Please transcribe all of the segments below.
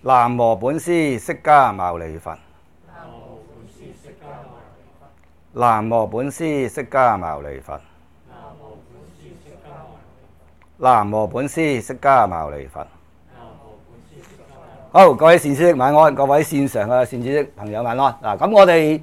南無本師釋迦牟尼佛。南無本師釋迦牟尼佛。南無本師釋迦牟尼佛。好，各位善知識晚安，各位線上嘅善知識朋友晚安。嗱，咁我哋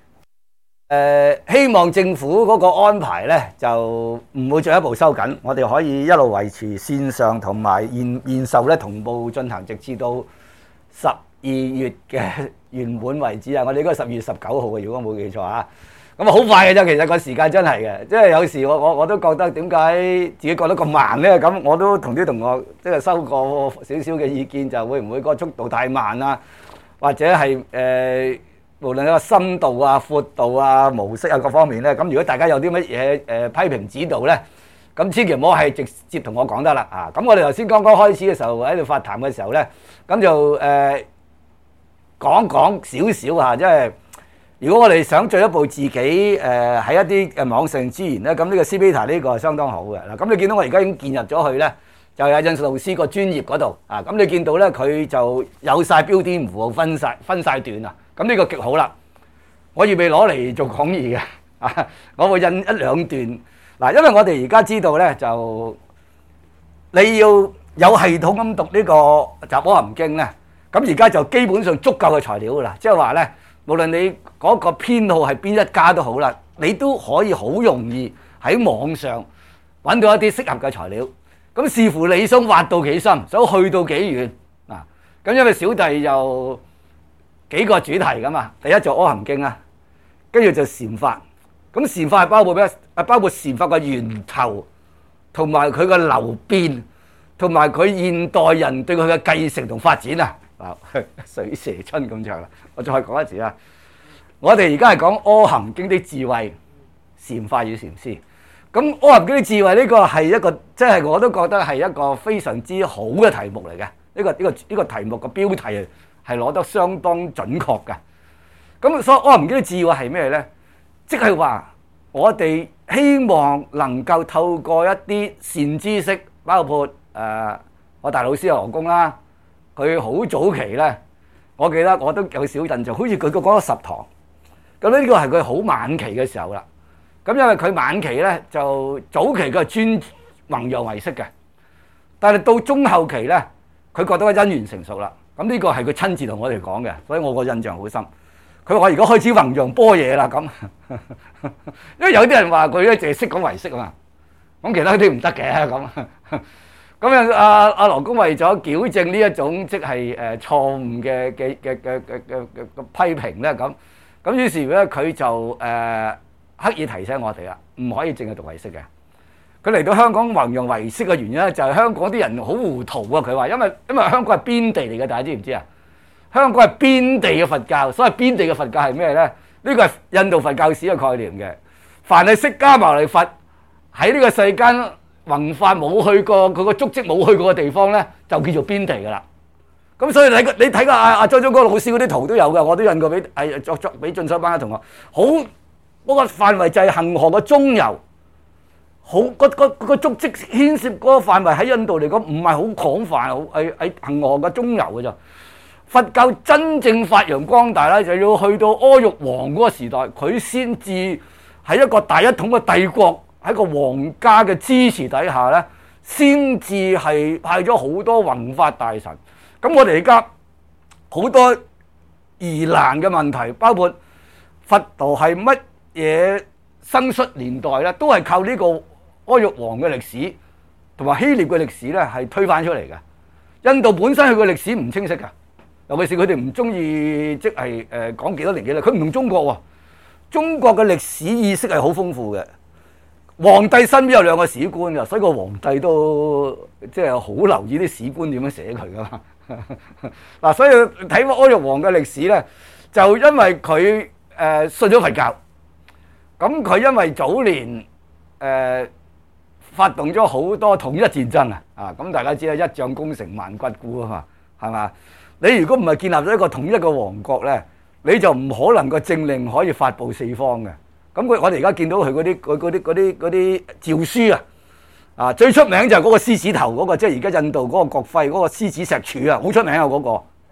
希望政府嗰個安排呢，就唔會進一步收緊，我哋可以一路維持線上同埋現售咧同步進行，直至到12月嘅圓滿為止啊！我哋應該12月19號嘅，如果冇記錯啊。咁啊好快嘅啫，其實個時間真係嘅，即係有時我都覺得點解自己覺得咁慢呢？咁我都同啲同學即係收過少少嘅意見，就會唔會個速度太慢啊？或者係無論個深度啊、闊度啊、模式啊各方面咧，咁如果大家有啲乜嘢批評指導咧，咁千祈唔好係直接同我講得啦啊！咁我哋頭先剛剛開始嘅時候喺度發談嘅時候咧，咁就講少少嚇，即係如果我哋想進一步自己喺一啲網上資源咧，咁呢個 CBeta 呢個係相當好嘅嗱。咁你見到我而家已經建入咗去咧，就係印度老師個專頁嗰度啊。咁你見到咧佢就有曬標點符號分曬段啊。咁呢個極好啦！我預備攞嚟做講義嘅啊，我會印1-2段嗱，因為我哋而家知道咧，就你要有系統咁讀呢個《雜阿含經》咧，咁而家就基本上足夠嘅材料噶啦，即係話咧，無論你嗰個編號係邊一家都好啦，你都可以好容易喺網上揾到一啲適合嘅材料。咁視乎你想挖到幾深，想去到幾遠啊？咁因為小弟又幾個主題噶嘛，第一就阿含經啦，跟住就禪法。咁禪法係包括咩？包括禪法嘅源頭，同埋佢嘅流變，同埋佢現代人對佢嘅繼承同發展啊！嗱，水蛇春咁長啦，我再講一次啊！我哋而家係講阿含經的智慧，禪法與禪師。咁阿含經的智慧呢個係一個，即係我都覺得係一個非常之好嘅題目嚟嘅。呢個題目嘅標題係攞得相當準確嘅，咁所以阿含經嘅智慧係咩呢？即係話我哋希望能夠透過一啲善知識，包括我大老師何公啦，佢好早期呢，我記得我都有少印象，好似佢講咗10堂，咁呢個係佢好晚期嘅時候啦。咁因為佢晚期呢，就早期佢係專弘揚唯識嘅，但係到中後期呢，佢覺得個因緣成熟啦。咁呢個係佢親自同我哋講嘅，所以我個印象好深。佢話我而家開始弘揚般若啦，咁因為有啲人話佢咧淨係識講唯識啊嘛，咁其他啲唔得嘅咁。咁樣阿羅公為咗矯正呢一種即係錯誤嘅批評咧，咁於是咧佢就刻意提醒我哋啦，唔可以淨係讀唯識嘅。佢嚟到香港弘揚唯識嘅原因咧，就係香港啲人好糊塗啊！佢話因為香港係邊地嚟嘅，大家知唔知啊？香港係邊地嘅佛教，所謂邊地嘅佛教係咩咧？呢個係印度佛教史嘅概念嘅。凡係釋迦牟尼佛喺呢個世間弘法冇去過，佢個足跡冇去過嘅地方咧，就叫做邊地噶啦。咁所以你睇過阿張忠國老師嗰啲圖都有嘅，我都印過俾進修班嘅同學。好嗰個範圍就係恆河嘅中游。好個足跡牽涉嗰個範圍喺印度嚟講唔係好廣泛，喺恆河嘅中游嘅啫。佛教真正發揚光大咧，就要去到阿育王嗰個時代，佢先至喺一個大一統嘅帝國，喺個皇家嘅支持底下咧，先至係派咗好多弘法大臣。咁我哋而家好多疑難嘅問題，包括佛陀係乜嘢生出年代咧，都係靠呢個阿育王嘅歷史同埋希臘嘅歷史咧，係推翻出嚟嘅。印度本身佢嘅歷史唔清晰㗎，尤其是佢哋唔中意即係講幾多年幾啦。佢唔同中國喎，中國嘅歷史意識係好豐富嘅。皇帝身邊有2個史官㗎，所以個皇帝都即係好留意啲史官點樣寫佢㗎嘛。嗱，所以睇翻阿育王嘅歷史咧，就因為佢信咗佛教，咁佢因為早年發動咗好多統一戰爭啊！咁大家知啦，一將功成萬骨枯啊嘛，係嘛？你如果唔係建立咗一個統一嘅王國咧，你就唔可能個政令可以發布四方嘅。咁我哋而家見到佢嗰啲詔書啊，最出名就係嗰個獅子頭嗰個，即係而家印度嗰個國徽嗰個獅子石柱啊，好出名啊嗰個。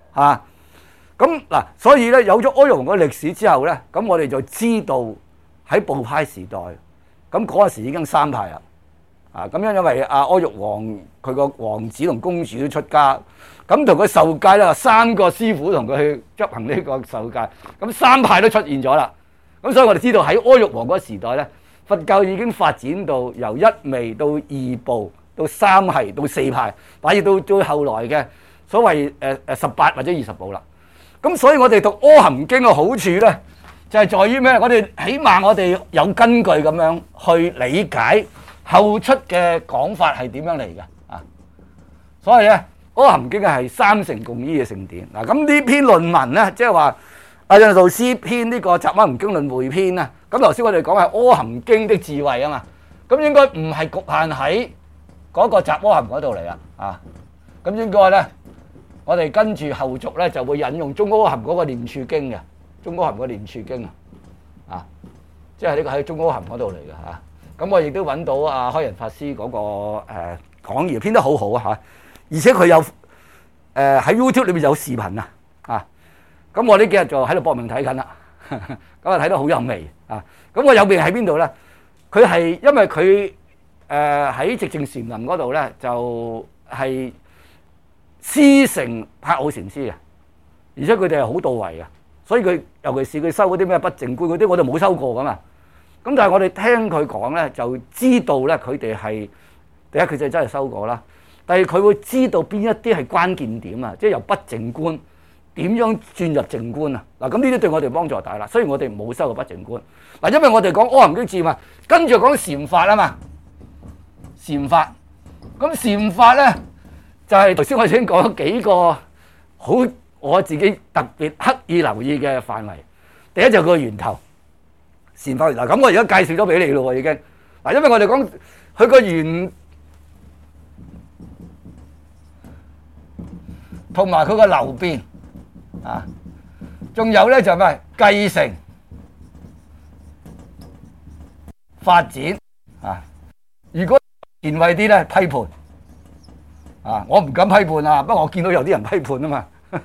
嚇。咁嗱，所以咧有咗阿育王嘅歷史之後咧，咁我哋就知道喺部派時代，咁嗰陣時已經三派啦。咁樣因為阿育王佢個王子同公主都出家，咁同佢受戒咧，三個師傅同佢去執行呢個受戒，咁三派都出現咗啦。咁所以我哋知道喺阿育王嗰個時代咧，佛教已經發展到由一味到二部到三系到四派，乃至到最後來嘅所謂18或者20部啦。咁所以我哋讀《阿含經》嘅好處咧，就係在於咩？我哋起碼我哋有根據咁樣去理解後出嘅講法係點樣嚟嘅啊！所以咧，《阿含經》係三乘共依嘅聖典嗱。咁呢篇論文咧，即係話阿印度師編呢個《集阿含經論匯編》啊。咁頭先我哋講係《阿含經》的智慧啊嘛，咁應該唔係局限喺嗰個集阿含嗰度嚟啊！咁應該咧。我哋跟住後續咧就會引用中阿含嗰個念處經嘅，中阿含個念處經即係呢個喺中阿含嗰度嚟嘅嚇。咁我亦都揾到阿開仁法師嗰個講義編得好好啊，而且佢有喺 YouTube 裏面有視頻啊。咁我呢幾日就喺度搏命睇緊啦，咁啊睇得好有味啊。咁我有味喺邊度咧？佢係因為佢喺寂靜禪林嗰度咧，就係師承柏奧禪師嘅，而且佢哋係好到位嘅，所以佢尤其是佢收嗰啲咩不淨觀嗰啲，我哋冇收過噶嘛。咁但係我哋聽佢講咧，就知道咧佢哋係第一佢就真係收過啦，第二佢會知道邊一啲係關鍵點啊，即係由不淨觀點樣轉入淨觀啊。嗱，咁呢啲對我哋幫助大啦。雖然我哋冇收過不淨觀嗱，因為我哋講阿含經智嘛，跟住講禪法啊嘛，禪法咁禪法咧。就係頭先我已經講咗幾個好我自己特別刻意留意嘅範圍。第一就係個源頭禪法嗱，咁我而家介紹咗俾你咯，已經嗱，因為我哋講佢個源同埋佢個流變啊，仲有咧就係咩繼承發展啊。如果前衞啲咧批判。我唔敢批判啊，不過我見到有啲人批判啊嘛。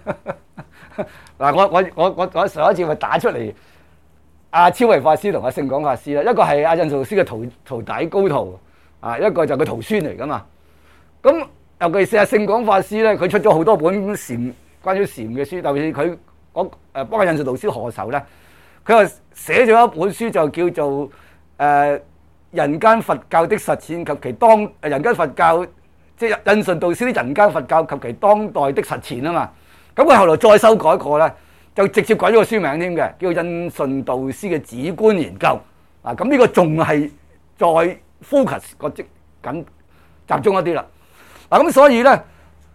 嗱，我上一次咪打出嚟，阿超維法師同阿聖廣法師啦，一個係阿印度師嘅徒弟高徒啊，一個就佢徒孫嚟噶嘛。咁尤其是阿聖廣法師咧，佢出咗好多本禪關於禪嘅書，特別是佢幫阿印度導師何愁咧，佢又寫咗一本書就叫做人間佛教的實踐及其當人間佛教。即係印順導師啲人間佛教及其當代的實踐啊嘛，咁佢後來再修改過咧，就直接改咗個書名添嘅，叫印順導師嘅止觀研究啊。咁呢個仲係再 focus 個緊集中一啲啦。嗱，咁所以咧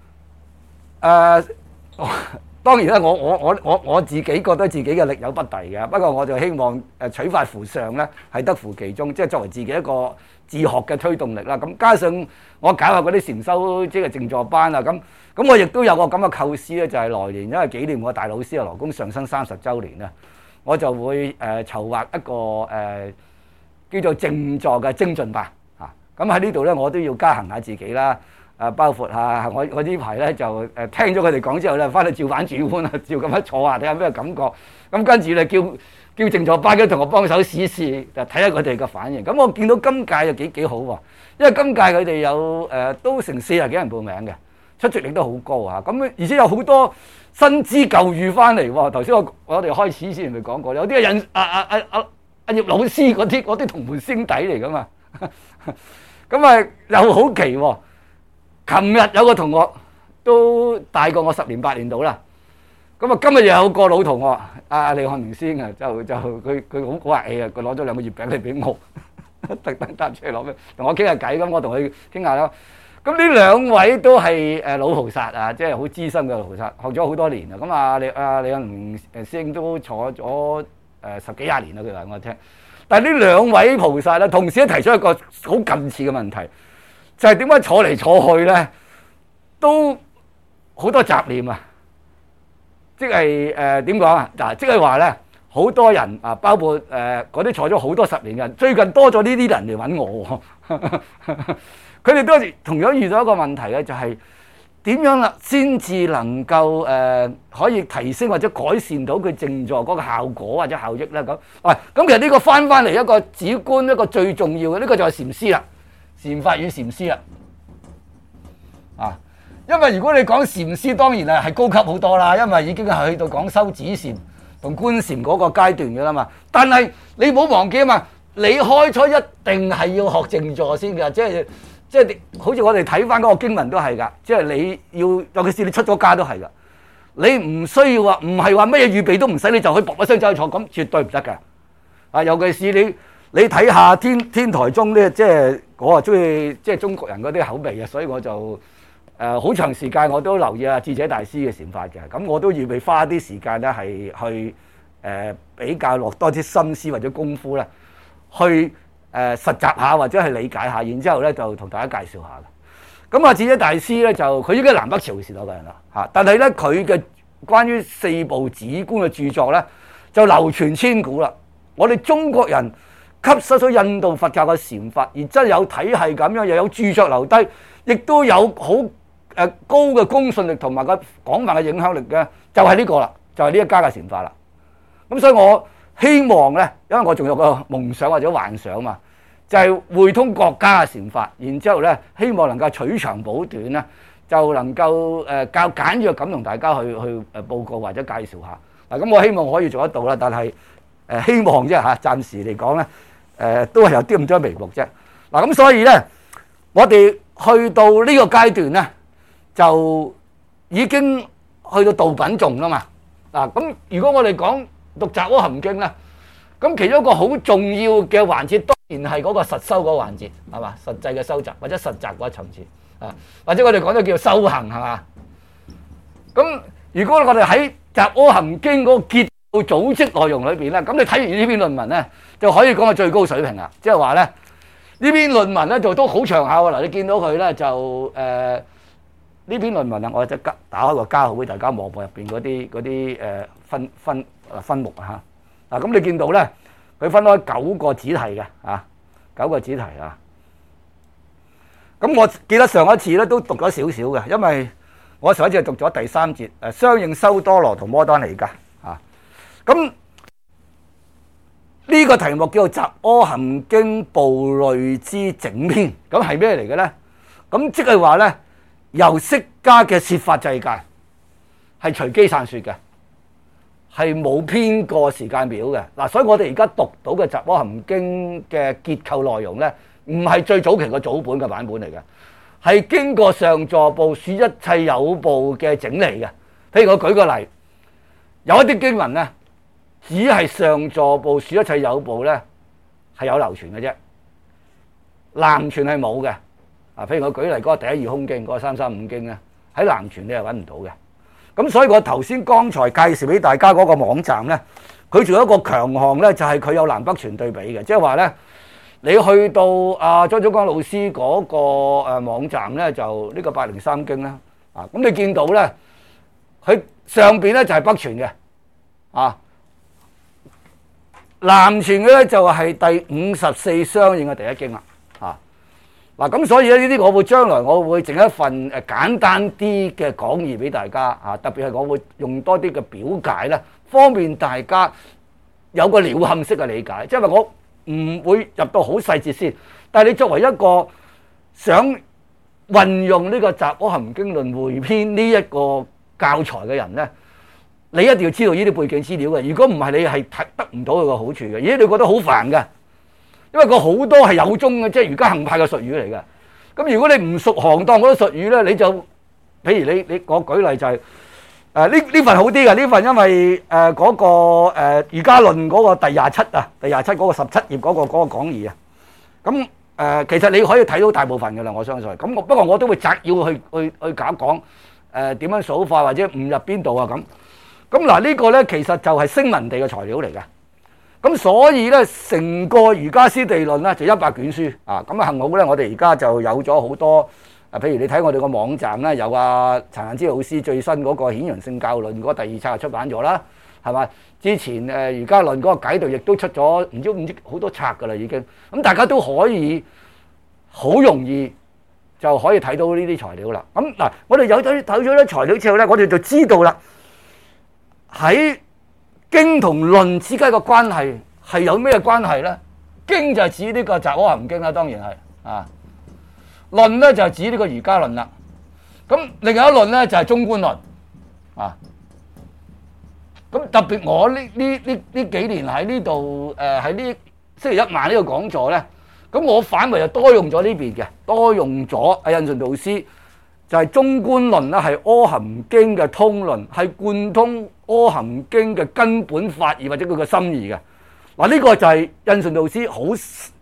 當然咧，我自己覺得自己嘅力有不逮嘅，不過我就希望取法乎上咧，係得乎其中，即係作為自己一個自學嘅推動力啦。咁加上我搞下嗰啲禪修即係靜坐班啊，咁我亦都有個咁嘅構思咧，就係來年因為紀念我大老師啊羅公上生30週年咧，我就會籌劃一個叫做靜坐嘅精進班啊。咁喺呢度咧，我都要加行下自己啦。包括下我呢排咧就聽咗佢哋講之後咧，翻去照板煮碗啊，照咁樣坐下睇下咩感覺。咁跟住咧叫靜坐班嘅同我幫手試試，就睇下佢哋嘅反應。咁我見到今屆又幾好喎，因為今屆佢哋有都成40幾人報名嘅，出席率都好高啊。咁而且有好多新知舊語翻嚟喎。頭先我哋開始之前咪講過，有啲係阿葉老師嗰啲同門師弟嚟噶嘛。咁啊又好奇喎。琴日有個同學都大過我10年8年到啦，咁啊今日又有個老同學阿李漢明師啊，就佢好客氣啊，佢攞咗2個月餅嚟俾我，特登搭出嚟攞俾同我傾下偈，咁我同佢傾下啦。咁呢2位都係老菩薩啊，即係好資深嘅老菩薩，學咗好多年啊。咁阿李漢明師兄都坐咗10幾20年啦，佢話我聽。但係呢2位菩薩咧，同時都提出一個好近似嘅問題。就係點解坐嚟坐去咧，都好多雜念啊！即係點講啊？嗱，即係話咧，好多人啊，包括嗰啲坐咗好多10年嘅人，最近多咗呢啲人嚟揾我喎。佢哋都同樣遇到一個問題咧，就係點樣啦，先至能夠可以提升或者改善到佢靜坐嗰個效果或者效益咧？咁咁其實呢個翻嚟一個主觀一個最重要嘅，呢個就係禪師啦，禪法與禪師啦。因為如果你講禪師，當然係高級好多啦，因為已經係去到講修止禪同觀禪嗰個階段嘅啦嘛。但係你唔好忘記啊嘛，你開初一定係要學靜坐先㗎，即係好似我哋睇翻嗰個經文都係㗎，即係你要，尤其是你出咗家都係㗎，你唔需要話，唔係話乜嘢預備都唔使，你就可以搏一聲走去坐，咁絕對唔得㗎。尤其是你睇下天台宗咧，即係我啊中意即係中國人嗰啲口味啊，所以我就好長時間我都留意智者大師嘅禪法嘅，咁我都預備花啲時間咧係去比較落多啲心思或者功夫咧去。實習下或者係理解下，然之後咧就同大家介紹下嘅。咁智者大師咧就佢應該係南北朝嘅時代嘅人啦嚇，但係咧佢嘅關於四部止觀嘅著作咧就流傳千古啦。我哋中國人吸收咗印度佛教嘅禪法，而真係有體系咁樣，又有著作留低，亦都有好高嘅公信力同埋個廣泛嘅影響力嘅，就係呢個啦，就係呢一家嘅禪法啦。咁所以我希望咧，因為我仲有個夢想或者幻想嘛，就係匯通國家嘅禪法，然之後咧，希望能夠取長補短咧，就能夠較簡約咁同大家去報告或者介紹下。咁我希望可以做得到啦，但係希望啫嚇，暫時嚟講咧，都係有啲咁多眉目啫。咁所以咧，我哋去到呢個階段咧，就已經去到道品頌啦嘛。咁如果我哋講讀《雜阿含經》咧，咁其中一個好重要嘅環節，當然係嗰個實修嗰個環節，係嘛？實際嘅修習或者實習嗰一層次或者我哋講咗叫修行，係嘛？咁如果我哋喺《雜阿含經》嗰個結構組織內容裏邊咧，咁你睇完呢篇論文咧，就可以講係最高水平啦。即係話咧，呢篇論文咧就都好長效嗱，你見到佢咧就呢篇論文啊，我即刻打開個加號俾大家望望入邊嗰啲分目啊嚇。咁你見到咧，佢分開9個子題嘅9個子題啊。咁我記得上一次咧都讀咗少少嘅，因為我上一次係讀咗第3節相應修多羅同摩多尼㗎啊。咁呢個題目叫做《雜阿含經部類之整篇》，咁係咩嚟嘅咧？咁即係話咧，由釋迦嘅説法世界係隨機散説嘅，係冇編過時間表嘅嗱。所以我哋而家讀到嘅《雜阿含經》嘅結構內容咧，唔係最早期個組本嘅版本嚟嘅，係經過上座部說一切有部嘅整理嘅。譬如我舉個例，有一啲經文咧，只係上座部說一切有部咧係有流傳嘅啫，南傳係冇嘅。譬如我舉例嗰個第一義空經，嗰個335經咧，喺南傳你係揾唔到嘅。咁所以我頭先剛才介紹俾大家嗰個網站咧，佢仲有一個強項咧，就係佢有南北傳對比嘅，即係話咧，你去到張祖江老師嗰個網站咧，就呢個803經啦，咁你見到咧，佢上邊咧就係北傳嘅，南傳嘅咧就係第54相應嘅第一經啦，咁所以咧呢啲我會將來我會整一份簡單啲嘅講義俾大家，特別係我會用多啲嘅表解咧，方便大家有個鳥瞰式嘅理解，即係話我唔會入到好細節先，但係你作為一個想運用呢個《雜阿含經論匯編》呢一個教材嘅人咧，你一定要知道呢啲背景資料嘅。如果唔係，你係得唔到佢個好處嘅。咦，你覺得好煩嘅？因為佢好多係有宗嘅，即係瑜伽行派嘅術語嚟嘅。咁如果你唔熟行當嗰啲術語咧，你就譬如你我舉例就係呢份好啲嘅，呢份因為嗰個瑜伽論嗰個第27嗰個17頁嗰個講義啊。咁其實你可以睇到大部分嘅啦，我相信。咁不過我都會摘要去講點樣數法或者誤入邊度啊咁。咁嗱呢個咧其實就係聲聞地嘅材料嚟嘅。咁所以咧，成個瑜伽師地論咧就100卷書啊！咁幸好咧，我哋而家就有咗好多譬如你睇我哋個網站咧，有陳幸之老師最新嗰個《顯揚聖教論》嗰第2冊就出版咗啦，係嘛？之前瑜伽論嗰個解讀亦都出咗唔知好多冊噶啦已經。咁大家都可以好容易就可以睇到呢啲材料啦。咁嗱，我哋有睇咗啲材料之後咧，我哋就知道啦，喺經同論之間嘅關係係有咩關係咧？經就係指呢個《雜阿含經》啦，當然係啊。論咧就係指呢個瑜伽論啦。咁另外一論咧就係中觀論啊。咁特別我呢幾年喺呢度喺呢星期一晚呢個講座咧，咁我反為就多用咗呢邊嘅，多用咗阿印順導師就係中觀論啦，係阿含經嘅通論，係貫通阿含經嘅根本法義或者佢嘅心意嘅。嗱，呢個就係印順導師好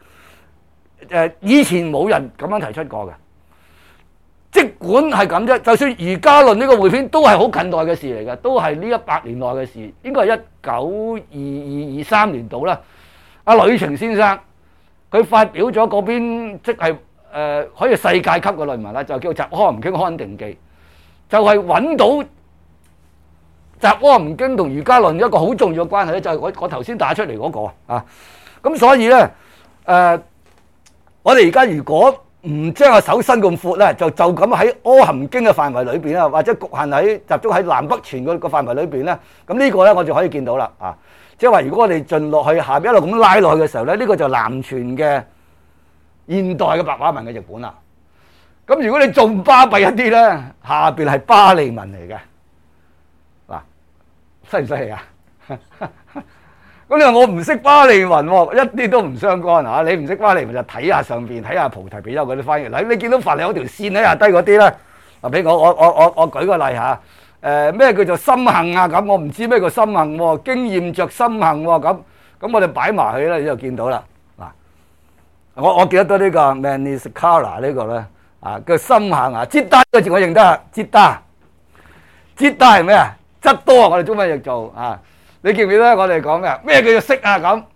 以前冇人咁樣提出過嘅。即管係咁啫，就算瑜伽論呢個匯編都係好近代嘅事嚟嘅，都係呢100年內嘅事，應該係1922-23年度啦。阿呂澄先生佢發表咗嗰篇即係可以世界級嘅論文啦，就叫《雜阿含經刊定記》，就係揾到雜阿含經同瑜伽論一個好重要嘅關係咧，就係我頭先打出嚟嗰個啊。咁所以咧我哋而家如果唔將個手伸咁闊咧，就咁喺阿含經嘅範圍裏邊啊，或者局限喺集中喺南北傳個範圍裏邊咧，咁呢個咧我就可以見到啦啊！即係話如果我哋進落去下邊一路咁拉落去嘅時候咧，呢個就南傳嘅現代嘅白話文嘅譯本啦。咁如果你仲巴閉一啲咧，下邊係巴利文嚟嘅嗱，犀唔犀利啊？咁你話我唔識巴利文喎，一啲都唔相干啊！你唔識巴利文就睇下上邊，睇下菩提比丘嗰啲翻譯。嗱，你見到凡係有條線喺下低嗰啲咧，嗱，俾我舉個例嚇，咩叫做心行啊？咁我唔知咩叫心行喎，經驗着心行喎，咁我哋擺埋去咧，你就見到啦。嗱，我記得到呢個 Maniskara 呢個咧，啊叫心行啊，折單個字我認得啊，折單係咩啊？質多啊，我哋中文譯做啊。你記唔記得我哋講咩？咩叫做識啊？咁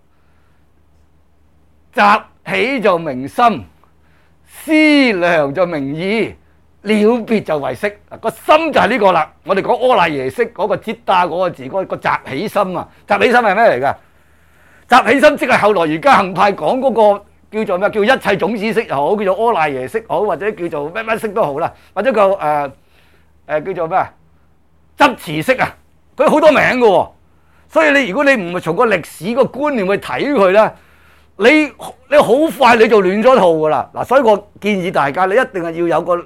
習起就明心，思量就明意，了別就為識。個心就係呢個啦。我哋講阿賴耶識嗰個จิตตา嗰個字，嗰個習起心啊。習起心係咩嚟㗎？習起心即係後來瑜伽行派講嗰個叫做咩？叫一切種子識又好，叫做阿賴耶識好，或者叫做乜識都好啦，或者個叫做咩啊？執持識啊，佢好多名㗎喎。所以如果你唔係從個歷史個觀念去睇佢咧，你好快你就亂咗套噶啦。嗱，所以我建議大家你一定係要有個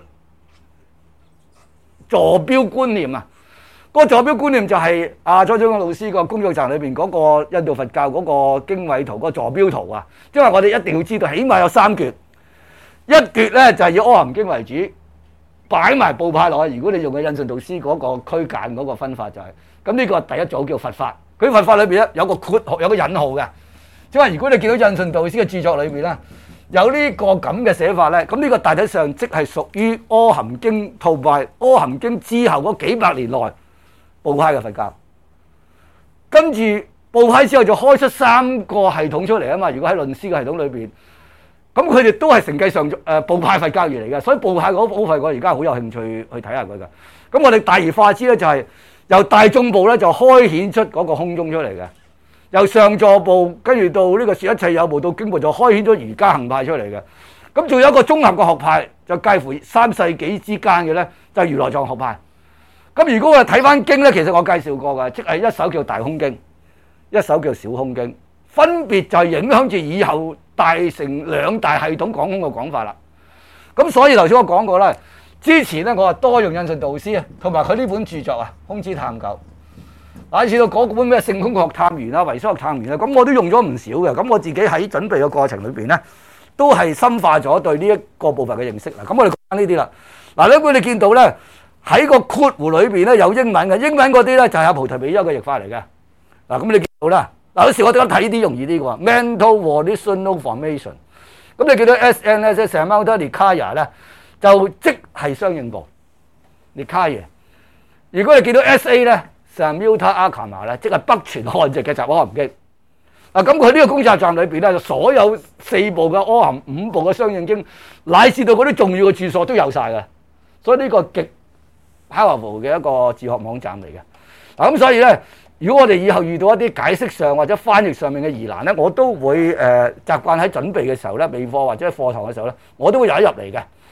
坐標觀念啊。個坐標觀念就係張忠老師個工作站裏邊嗰個印度佛教嗰個經緯圖個坐標圖啊。因為我哋一定要知道，起碼有3橛，一橛咧就係以阿含經為主，擺埋部派落去。如果你用嘅印順導師嗰個區間嗰個分法就係咁，呢個第一組叫佛法。佢佛法裏邊咧有個括號，有個引號嘅，即係話如果你見到印順導師嘅著作裏邊咧有呢個咁嘅寫法咧，咁呢個大體上即係屬於阿含經同埋阿含經之後嗰幾百年內部派嘅佛教。跟住部派之後就開出3個系統出嚟啊嘛。如果喺論師嘅系統裏邊，咁佢哋都係承繼上部派佛教義嚟嘅，所以部派嗰部分我而家好有興趣去睇下佢嘅。咁我哋大而化之咧就係由大眾部咧就開顯出嗰個空中出嚟嘅，由上座部跟住到呢個說一切有部到經部就開顯咗瑜伽行派出嚟嘅。咁仲有一個綜合嘅學派就介乎3世紀之間嘅咧，就係如來藏學派。咁如果我哋睇翻經咧，其實我介紹過嘅，即係一首叫大空經，一首叫小空經，分別就係影響住以後大成2大系統講空嘅講法啦。咁所以頭先我講過啦。之前咧，我係多用印順導師啊，同埋佢呢本著作啊，《空之探究》。乃至到嗰本咩《性空學探源》啊，《唯識學探源》啊，咁我都用咗唔少嘅。咁我自己喺準備嘅過程裏邊咧，都係深化咗對呢一個部分嘅認識啦。咁我哋講翻呢啲啦。嗱，如果你見到咧喺個括弧裏邊咧有英文嘅，英文嗰啲咧就係阿菩提比丘嘅譯法嚟嘅。嗱，咁你見到啦。嗱，有時我哋睇呢啲容易啲嘅喎 ，mental volitional formation。咁你見到 SNS Samanta Nikaya 咧？就即係相應部，你卡嘢。如果你見到 SA 咧，Samyutta Agama 咧，即係北傳漢籍嘅雜阿含經。嗱，咁佢呢個公察站裏邊咧，所有4部嘅阿含、5部嘅相應經，乃至到嗰啲重要嘅著作都有晒嘅。所以呢個極 powerful 嘅一個自學網站嚟嘅。嗱，咁所以咧，如果我哋以後遇到一啲解釋上或者翻譯上面嘅疑難咧，我都會習慣喺準備嘅時候咧，備課或者課堂嘅時候咧，我都會有一入嚟嘅。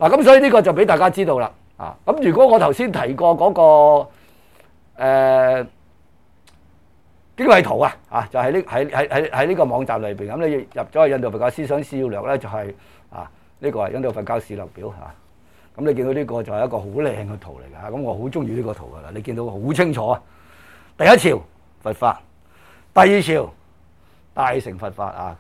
嗱，咁所以呢個就俾大家知道啦。咁如果我頭先提過嗰個經緯圖就喺呢個網站裏邊，咁你入咗去印度佛教思想史要略咧，就係呢個係印度佛教史略表咁你見到呢個就係一個好靚嘅圖嚟㗎，咁我好中意呢個圖㗎啦。你見到好清楚啊！第一朝佛法，第二朝大乘佛法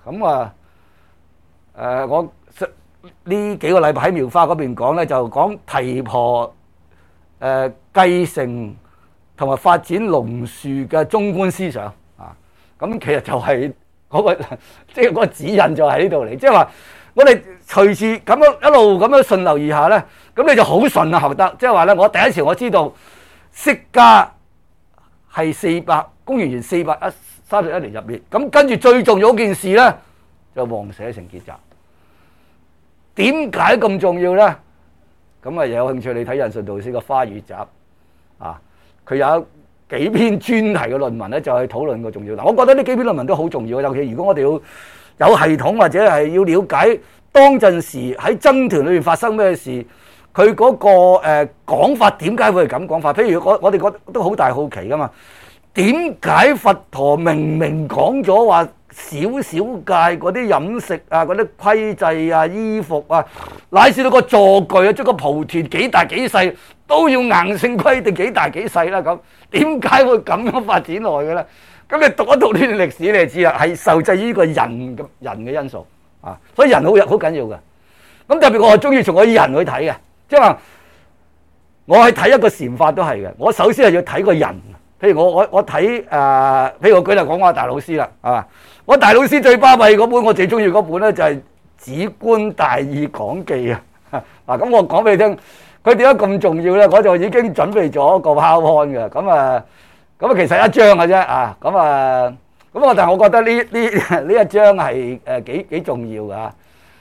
我呢幾個禮拜喺妙花嗰邊講咧，就講提婆繼承同埋發展龍樹嘅中觀思想咁其實就係嗰個即係嗰個指引就喺呢度嚟，即係話我哋隨住咁樣一路咁樣順流而下咧，咁你就好順學得，即係話咧，我第一朝我知道釋迦係公元前431年入滅，咁跟住最重要嗰件事咧就王舍城結集。點解咁重要咧？咁有興趣你睇印順導師嘅《花語集》佢有幾篇專題嘅論文咧，就係討論個重要。我覺得呢幾篇論文都好重要，尤其如果我哋要有系統或者係要了解當陣時喺僧團裏面發生咩事，佢嗰個講法點解會係咁講法？譬如我哋覺得都好大好奇噶嘛，點解佛陀明明講咗話少少戒嗰啲飲食嗰啲規制衣服乃至到個座具即個蒲團幾大幾細都要硬性規定幾大幾細啦。咁點解會咁樣發展落去嘅咧？咁你讀一讀呢段歷史你就知啦，係受制於呢個人嘅因素所以人好緊要嘅。咁特別我係中意從個人去睇嘅，即係話我去睇一個禪法都係嘅。我首先係要睇個人，譬如我睇譬如我舉例講我大老師啦，我大老師最巴閉嗰本，我最中意嗰本咧就係《止觀大義講記》咁我講俾你聽，佢點解咁重要咧？我就已經準備咗個 PowerPoint嘅，咁其實一張嘅啫咁但係我覺得呢一張係幾重要㗎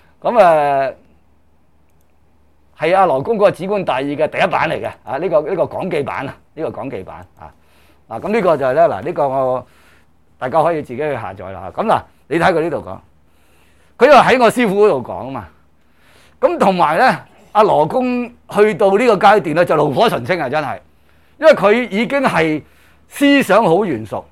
係阿羅公嗰個《止觀大義》嘅第一版嚟嘅呢個講記版咁呢個就係咧呢個大家可以自己去下載啦。咁你睇佢呢度講，佢又喺我師傅嗰度講啊嘛。咁同埋咧，阿羅公去到呢個階段咧，就爐火純青真係，因為佢已經係思想好圓熟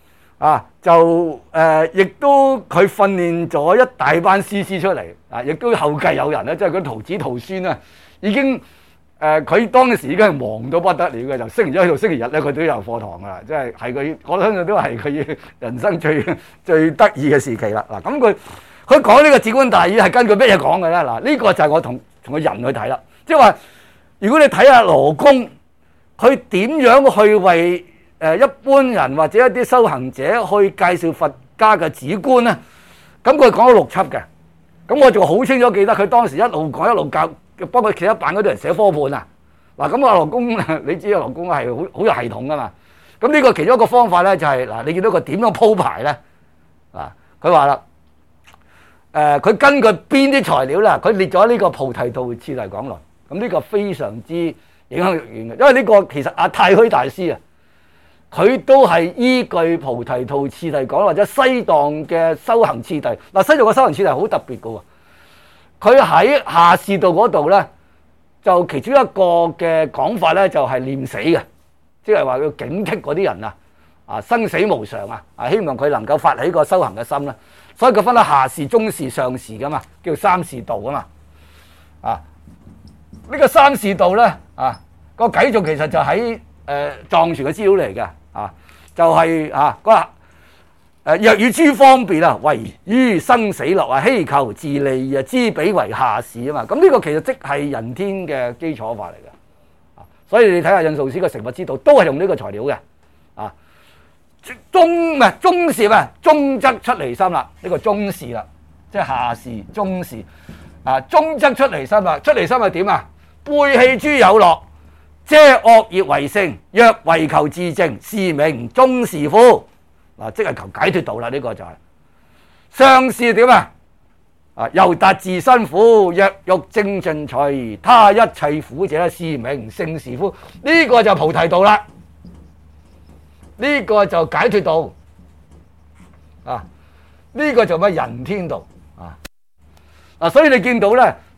亦都佢訓練咗一大班師出嚟亦都後繼有人咧，即係佢徒子徒孫已經佢當時已經係忙到不得了嘅，就星期一到星期日咧，佢都有課堂噶啦，即係佢我相信都係佢人生最得意嘅時期啦。咁佢講呢個止觀大義係根據咩嘢講嘅咧？呢個就係我同個人去睇啦，即係話如果你睇下羅公，佢點樣去為一般人或者一啲修行者去介紹佛家嘅止觀咧？咁佢講咗6輯嘅，咁我就好清楚記得佢當時一路講一路教。幫佢其他版嗰啲人寫科判咁阿羅公你知阿羅公係好有系統噶嘛。咁呢個其中一個方法咧就係你見到佢點樣鋪排咧佢話啦佢根據邊啲材料啦，佢列咗呢個菩提道次第講論。咁呢個非常之影響力遠嘅，因為呢個其實阿太虛大師佢都係依據菩提道次第講，或者西藏嘅修行次第。西藏嘅修行次第好特別嘅喎。佢喺下士道嗰度咧，就其中一個嘅講法咧，就係念死嘅，即係話要警惕嗰啲人生死無常希望佢能夠發起個修行嘅心啦。所以佢分咗下士、中士、上士噶嘛，叫三士道啊嘛。呢個三士道咧個偈頌其實就喺藏傳嘅資料嚟嘅就係若與諸方便唯於生死樂希求自利知彼為下士啊嘛。咁呢個其實即係人天嘅基礎法嚟嘅所以你睇下印度師嘅成佛之道都係用呢個材料嘅中士中則出離心啦，呢個中士啦，即係下士中士中則出離心啦。出離心係點背棄諸有樂，遮惡業為性，若為求自淨，是名中士夫。即係求解脫道啦，呢個就係上士點又達自身苦，若欲證盡除他一切苦者，是名聖士夫。呢個就菩提道啦，呢個就解脫道呢個就乜人天道所以你見到咧，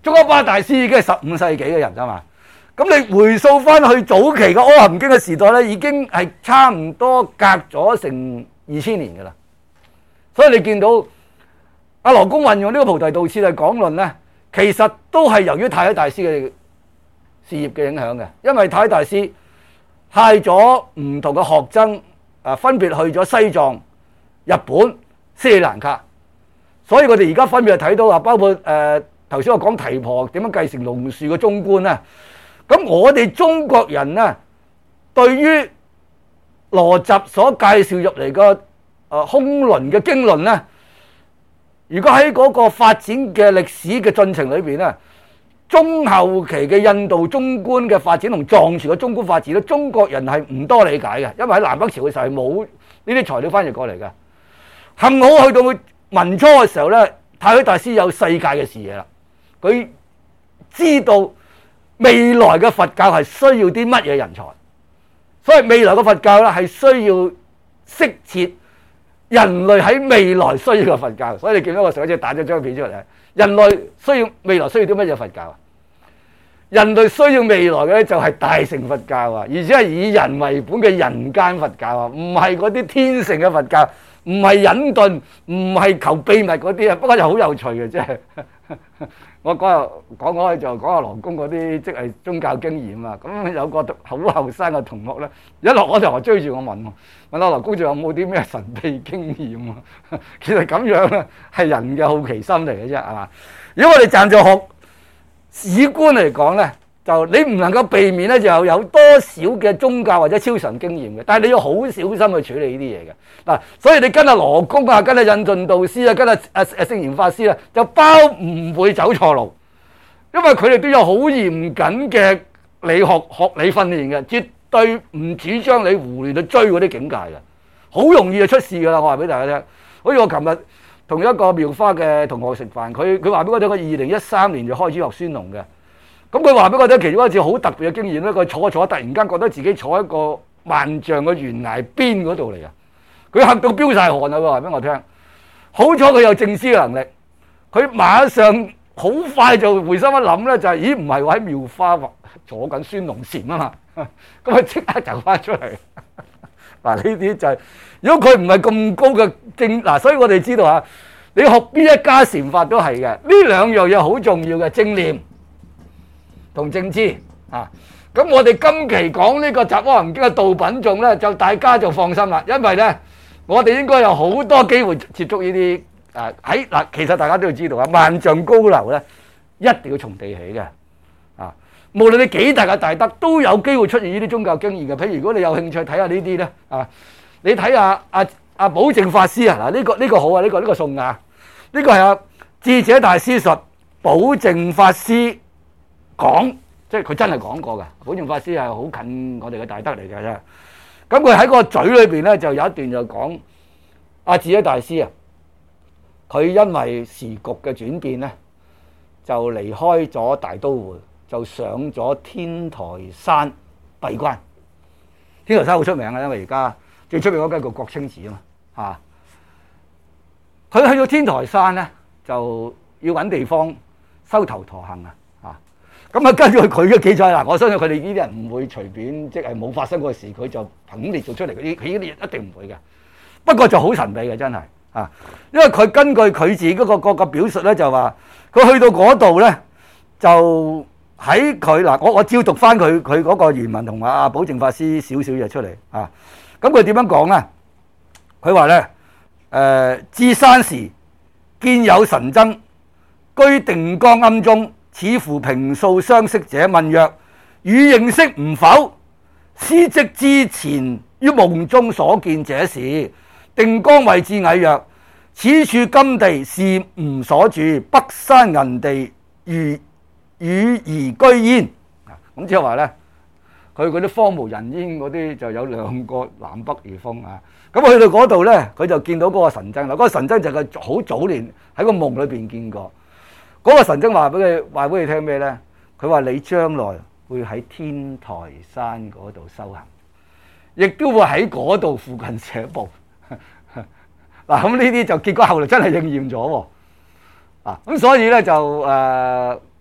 宗喀巴大師已經係15世紀嘅人啊嘛。咁你回溯翻去早期嘅《阿含經》嘅時代咧，已經係差唔多隔咗成2000年㗎啦。所以你見到阿羅公運用呢個菩提道次嚟講論咧，其實都係由於太虛大師嘅事業嘅影響嘅，因為太虛大師派咗唔同嘅學僧分別去咗西藏、日本、斯里蘭卡，所以我哋而家分別睇到啊，包括頭先我講提婆點樣繼承龍樹嘅中觀咧，咁我哋中國人咧對於羅什所介紹入嚟嘅空輪嘅經論咧，如果喺嗰個發展嘅歷史嘅進程裏邊咧，中後期嘅印度中觀嘅發展同藏傳嘅中觀發展咧，中國人係唔多理解嘅，因為喺南北朝嘅時候係冇呢啲材料翻譯過嚟嘅。幸好去到民初嘅時候咧，太虛大師有世界嘅視野啦，佢知道未來嘅佛教係需要啲乜嘢人才，所以未來嘅佛教咧係需要適切人類喺未來需要嘅佛教。所以你見到我上一次打咗張片出嚟，人類未來需要啲乜嘢佛教啊？人類需要未來嘅咧就係大乘佛教啊，而且係以人為本嘅人間佛教啊，唔係嗰啲天成嘅佛教，唔係隱遁，唔係求秘密嗰啲啊。不過就好有趣嘅，即係我講開就講下羅公嗰啲即係宗教經驗啊。咁有個好後生嘅同學咧，一落我就追住我問阿羅公仲有冇啲咩神秘經驗啊？其實咁樣咧係人嘅好奇心嚟嘅啫，係嘛？如果我哋站在學史觀嚟講咧，就你唔能夠避免咧，就有多少嘅宗教或者超神經驗嘅，但係你要好小心去處理呢啲嘢嘅嗱。所以你跟阿羅公啊，跟阿印盡導師啊，跟阿聖嚴法師啊，就包唔會走錯路，因為佢哋都有好嚴謹嘅理學理訓練嘅，絕對唔主張你胡亂去追嗰啲境界嘅，好容易就出事㗎啦。我話俾大家聽，好似我琴日同一個妙花嘅同學食飯，佢話俾我聽，佢2013年就開始學孫龍嘅。咁佢話俾我聽，其中一次好特別嘅經驗咧，佢坐突然間覺得自己坐喺個萬丈嘅懸崖邊嗰度嚟啊！佢嚇到飆晒汗啊！佢話俾我聽，好彩佢有正思嘅能力，佢馬上好快就回心一諗咧，就係咦唔係喎，喺妙花坐緊孫龍禪啊嘛，咁佢即刻就翻出嚟。嗱呢啲就係、如果佢唔係咁高嘅正嗱，所以我哋知道啊，你學邊一家禪法都係嘅，呢兩樣嘢好重要嘅，正念同正知啊。咁我哋今期講呢個《集阿含經》嘅道品頌咧，就大家就放心啦，因為咧我哋應該有好多機會接觸呢啲喺嗱，其實大家都要知道啊，萬丈高樓咧一定要從地起嘅啊。無論你幾大嘅大德，都有機會出現呢啲宗教經驗嘅。譬如如果你有興趣睇下呢啲咧啊，你睇下阿寶靜法師啊，嗱呢個好啊，呢個送啊，呢個係阿智者大師述寶靜法師講，即係佢真係講過㗎。寶靜法師係好近我哋嘅大德嚟嘅啫。咁佢喺個嘴裏邊咧，就有一段就講阿智者大師啊，佢因為時局嘅轉變咧，就離開咗大都會，就上咗天台山閉關。天台山好出名啊，因為而家最出名嗰間叫國清寺啊嘛嚇。佢去到天台山咧，就要揾地方修頭陀行啊。咁啊，根據佢嘅記載嗱，我相信佢哋呢啲人唔會隨便，即係冇發生過事，佢就憑列做出嚟嗰啲，佢呢啲一定唔會嘅。不過就好神秘嘅，真係啊，因為佢根據佢自己嗰個表述咧，就話佢去到嗰度咧，就喺佢嗱，我照讀翻佢嗰個原文同埋阿寶靜法師少少嘢出嚟啊。咁佢點樣講咧？佢話咧，至山時見有神僧居定光庵中。似乎平素相識者問曰：汝認識吾否？師即之前於夢中所見這事。定光謂智顗曰：此處金地是吾所住，北山銀地汝宜居焉。咁即係話咧，佢嗰啲荒無人煙嗰啲就有兩個南北如風啊。咁去到嗰度咧，佢就見到嗰個神僧啦。嗰個神僧就係佢好早年喺個夢裏邊見過。嗰個神僧話俾佢聽咩咧？佢話你將來會喺天台山嗰度修行，亦都會喺嗰度附近寫報。嗱，咁呢啲就結果後來真係應驗咗喎。咁所以咧就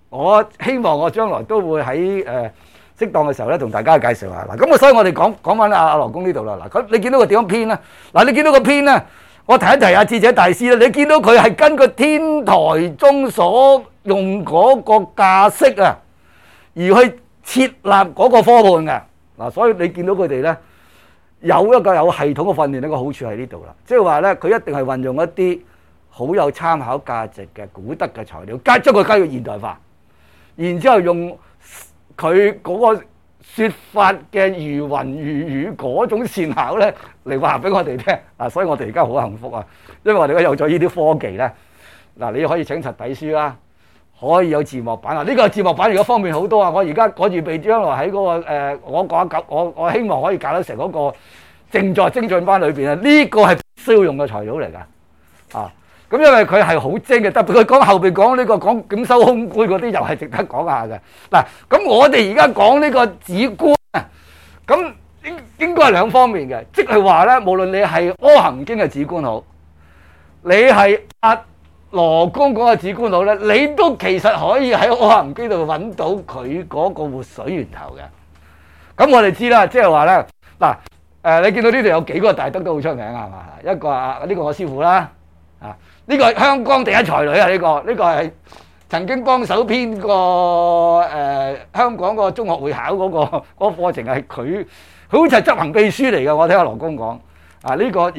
我希望我將來都會喺適當嘅時候咧，同大家介紹下嗱。咁所以我哋講翻阿羅公呢度啦。嗱，你見到佢點樣編咧？嗱，你見到個編咧，我提一提阿智者大師咧。你見到佢係根據天台宗所用嗰個架式啊，而去設立嗰個科判嘅嗱。所以你見到佢哋咧有一個有系統嘅訓練，呢個好處喺呢度啦。即係話咧，佢一定係運用一啲好有參考價值嘅古德嘅材料，將佢加入現代化，然之後用佢嗰個説法嘅如雲如雨嗰種善巧咧嚟話俾我哋聽啊！所以我哋而家好幸福啊，因為我哋而家有咗呢啲科技咧，嗱，你可以請實體書啦，可以有字幕版啊！呢個字幕版而家方便好多啊！我預備將來喺嗰個我希望可以搞得成嗰個正在精進班裏邊啊！呢個係必須要用嘅材料嚟㗎啊！咁因為佢係好精嘅，特別佢講後邊講呢個講檢修空杯嗰啲，又係值得講下嘅。嗱，咁我哋而家講呢個止觀啊，咁應該係兩方面嘅，即係話咧，無論你係《阿含經》嘅止觀好，你係阿羅公講嘅止觀好咧，你都其實可以喺《阿含經》度揾到佢嗰個活水源頭嘅。咁我哋知啦，即係話咧，嗱，你見到呢度有幾個大德都好出名啊嘛？一個呢個我師父啦，啊。呢個係香港第一才女啊！呢個係曾經幫手編過香港個中學會考嗰個課程，係佢好似係執行秘書嚟嘅。我聽阿羅公講啊，呢個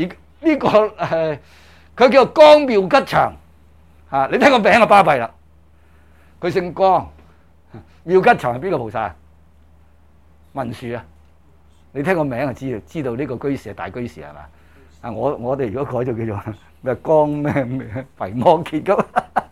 佢叫江妙吉祥啊！你聽個名就巴閉啦，佢姓江，妙吉祥係邊個菩薩啊？文殊啊！你聽個名就知道呢個居士係大居士係嘛？啊！我哋如果改就叫做咩江咩維摩詰咁，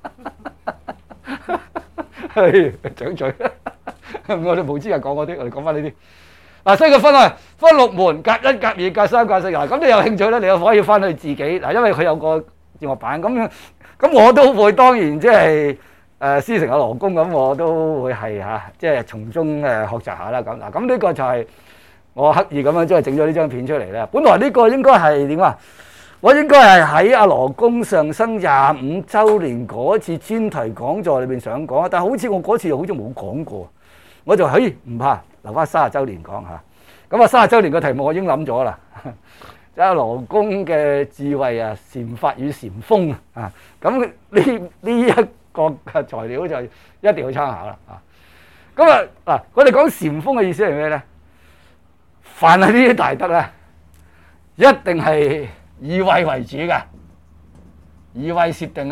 係掌嘴。我哋冇資格講嗰啲，我哋講翻呢啲。嗱，所以佢分六門，甲一、甲二、甲三、甲四。嗱，咁你有興趣咧，你又可以翻去自己嗱，因為佢有個字幕版咁我都會當然即係師承阿羅公咁，我都會係即係從中學習下啦。咁嗱，咁呢個就係。我刻意咁樣即係整咗呢張片出嚟咧。本來呢個應該係點啊？我應該係喺阿羅公上生25週年嗰次專題講座裏邊想講，但係好似我嗰次好似冇講過，我就唔怕留翻30週年講下。咁啊30週年嘅題目我已經諗咗啦，即係阿羅公嘅智慧啊、禪法與禪風啊。咁呢一個材料就一定要參考啦。咁啊嗱，我哋講禪風嘅意思係咩咧？凡係呢啲大德咧，一定係以慧為主嘅，以慧攝定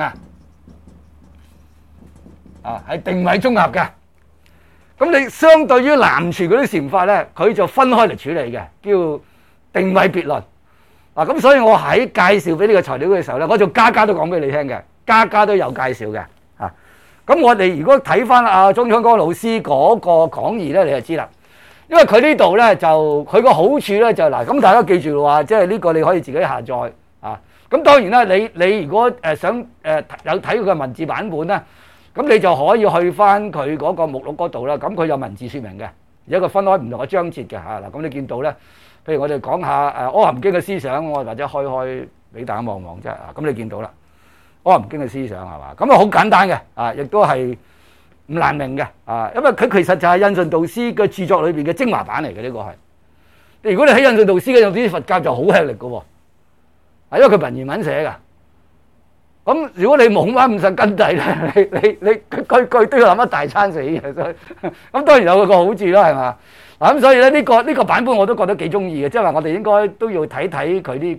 係定位綜合嘅。咁你相對於南傳嗰啲禪法咧，佢就分開嚟處理嘅，叫定位別論。咁所以我喺介紹俾呢個材料嘅時候咧，我就家都講俾你聽嘅，家都有介紹嘅。咁我哋如果睇翻阿鍾昌光老師嗰個講義咧，你就知啦。因為佢呢度咧就佢個好處咧就嗱，咁大家記住話，即係呢個你可以自己下載啊。咁當然啦，你如果想有睇佢嘅文字版本咧，咁你就可以去翻佢嗰個目錄嗰度啦。咁佢有文字説明嘅，而家佢分開唔同嘅章節嘅嚇嗱。咁你見到咧，譬如我哋講下《阿含經》嘅思想，我或者開俾大家望望啫啊。咁你見到啦，《阿含經》嘅思想係嘛？咁啊好簡單嘅啊，亦都係。唔難明嘅因為佢其實就係印順導師嘅著作裏邊嘅精華版嚟嘅，呢個係。如果你喺印順導師嘅有啲佛教就好吃力嘅喎，因為佢文言文寫嘅。咁如果你冇翻50根底咧，你句都要諗一大餐死嘅，所以咁當然有個好處啦，係嘛？咁所以咧呢個版本我都覺得幾中意嘅，即係話我哋應該都要睇睇佢呢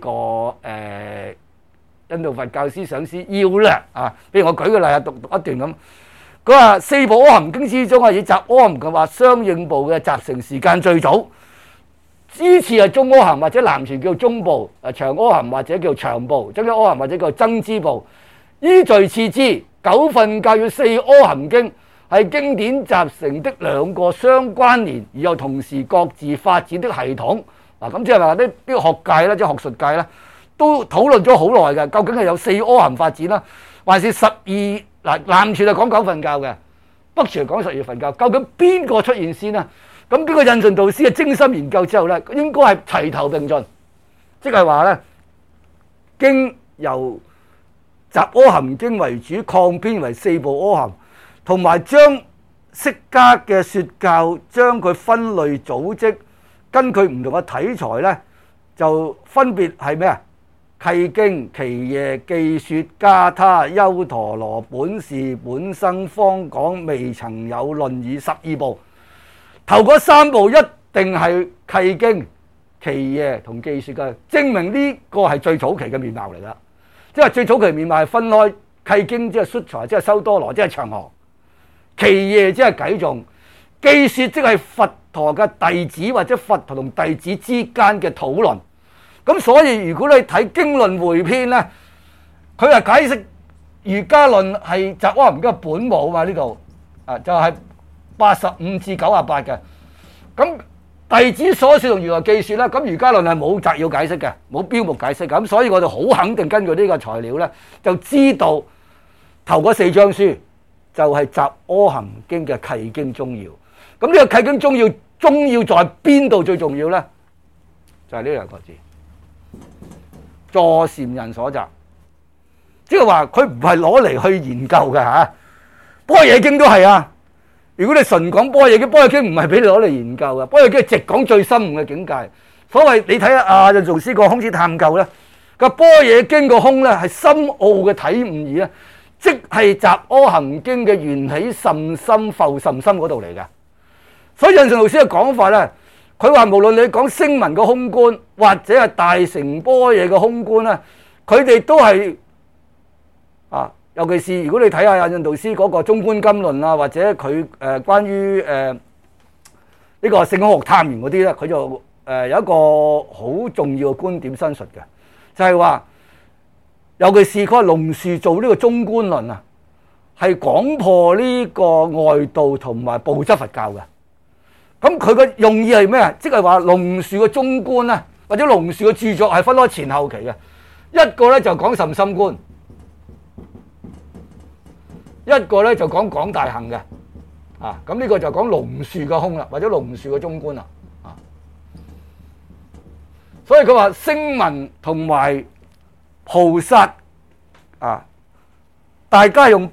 個印度佛教思想之要略啊。譬如我舉個例讀一段咁。佢話4部阿含經之中以集阿含嘅話相應部嘅集成時間最早，依次係中阿含或者南傳叫中部，長阿含或者叫長部，增一阿含或者叫增支部，依序次之。九分教與4阿含經係經典集成的兩個相關聯而又同時各自發展的系統。嗱，咁即係話呢啲學界咧，即係學術界咧，都討論咗好耐嘅，究竟係有4阿含發展啦，還是12？嗱，南傳係講9分教嘅，北傳係講12分教，究竟邊個出現先啊？咁經過印順導師嘅精心研究之後咧，應該係齊頭並進，即係話咧經由集阿含經為主，擴編為4部阿含， 同埋將釋迦嘅説教將佢分類組織，根據唔同嘅題材呢，就分別係咩啊？契經、祇耶、記說、迦他、優陀羅、本事、本生、方廣、未曾有、論議12部。頭嗰3部一定係契經、祇耶同記說嘅，證明呢個係最早期嘅面貌嚟啦。即係最早期面貌係分開契經，即係xuất材，即係修多羅，即係長河；祇耶即係偈頌；記說即係佛陀嘅弟子或者佛陀同弟子之間嘅討論。咁所以如果你睇經論匯編咧，佢係解釋瑜伽論係雜阿含經嘅本母嘛，呢度就係85至98嘅。咁弟子所說同如來記說咧，咁瑜伽論係冇摘要解釋嘅，冇標目解釋嘅。咁所以我哋好肯定根據呢個材料咧，就知道頭嗰4章書就係雜阿含經嘅契經中要。咁呢個契經中要在邊度最重要咧？就係呢2個字。助禪人所集，即係話佢唔係攞嚟去研究嘅嚇。般若經都係啊。如果你純講般若經，般若經唔係俾你攞嚟研究嘅，般若經係直講最深嘅境界。所謂你睇下阿印度師個空子探究咧，個般若經個空咧係深奧嘅體悟義咧，即係雜阿含經嘅緣起甚深浮甚深嗰度嚟嘅。所以印度老師嘅講法咧。佢話無論你講聲聞嘅空觀，或者係大乘般若嘅空觀咧，佢哋都係尤其是如果你睇下印度師嗰個中觀金論啊，或者佢關於呢個聖空學探源嗰啲咧，佢就有一個好重要嘅觀點申述嘅，就係話，尤其是佢話龍樹做呢個中觀論啊，係廣破呢個外道同埋部則佛教嘅。咁佢嘅用意係咩啊？即係話龍樹嘅中觀咧，或者龍樹嘅著作係分開前後期嘅。一個咧就講甚深觀，一個咧就講廣大行嘅。咁呢個就講龍樹嘅空啦，或者龍樹嘅中觀啦。所以佢話聲聞同埋菩薩大家用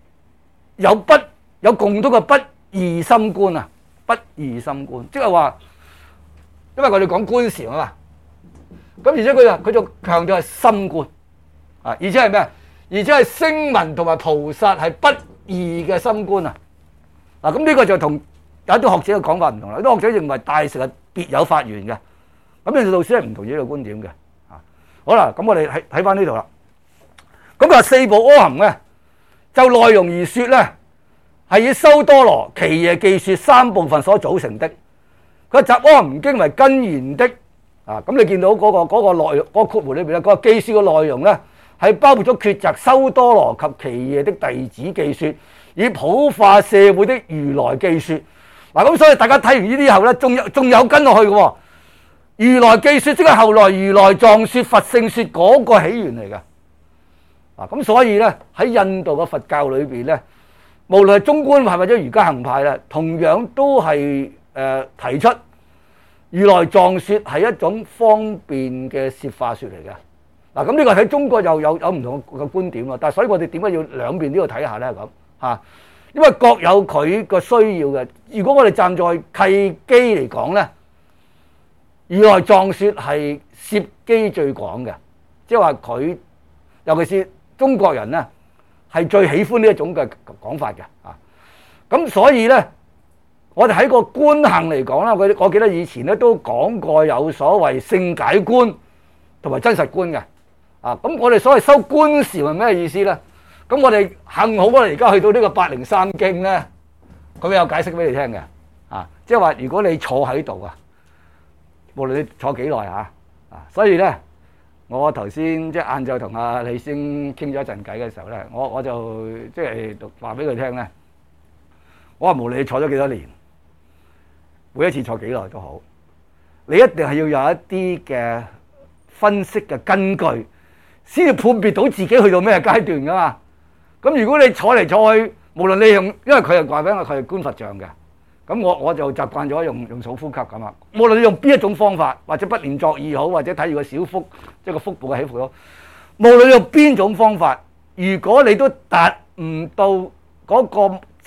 有共通嘅不二心觀啊。不二心觀，即係話，因為我哋講觀禪啊嘛，咁而且佢就強調係心觀，而且係咩？而且係聲聞同埋菩薩係不二嘅心觀啊！咁呢個就同有啲學者嘅講法唔同啦。有啲學者認為大乘係別有法緣嘅，咁印度老師係唔同意呢個觀點嘅。好啦，咁我哋睇翻呢度啦。咁佢話4部阿含咧，就內容而說咧。係以修多羅、祇耶、記說3部分所組成的。佢雜阿含經為根源的。咁你見到嗰個內嗰個括弧裏邊咧，嗰個記說嘅內容咧，係包括咗抉擇修多羅及祇耶的弟子記說，以普化社會的如來記說。咁所以大家睇完呢啲後咧，仲有跟落去嘅喎。如來記說即係後來如來藏說、佛性說嗰個起源嚟嘅。咁所以咧喺印度嘅佛教裏邊咧，無論係中觀派或者瑜伽行派咧，同樣都係提出如來藏說係一種方便嘅攝化說嚟嘅。咁呢個喺中國又有唔同嘅觀點喎。但係所以我哋點解要兩邊都要睇下咧？咁因為各有佢個需要嘅。如果我哋站在契機嚟講咧，如來藏說係攝機最廣嘅，即係話佢尤其是中國人咧，係最喜歡呢一種嘅講法嘅。咁所以咧，我哋喺個觀行嚟講啦，我記得以前咧都講過有所謂性解觀同埋真實觀嘅。咁我哋所謂修觀禪係咩意思咧？咁我哋幸好我哋而家去到呢個803經咧，佢有解釋俾你聽嘅。即係話如果你坐喺度無論你坐幾耐所以咧，我頭先即係晏晝同阿李星傾咗一陣偈嘅時候咧，我就即係話俾佢聽咧，我話無論你坐咗幾多年，每一次坐幾耐都好，你一定係要有一啲嘅分析嘅根據，先至判別到自己去到咩階段噶嘛。咁如果你坐嚟坐去，無論你用，因為佢係話俾我佢係觀佛像嘅，咁我就習慣咗用數呼吸咁啊。無論你用邊一種方法，或者不念作意好，或者睇住個小腹，即係個腹部嘅起伏好，無論你用邊種方法，如果你都達唔到嗰個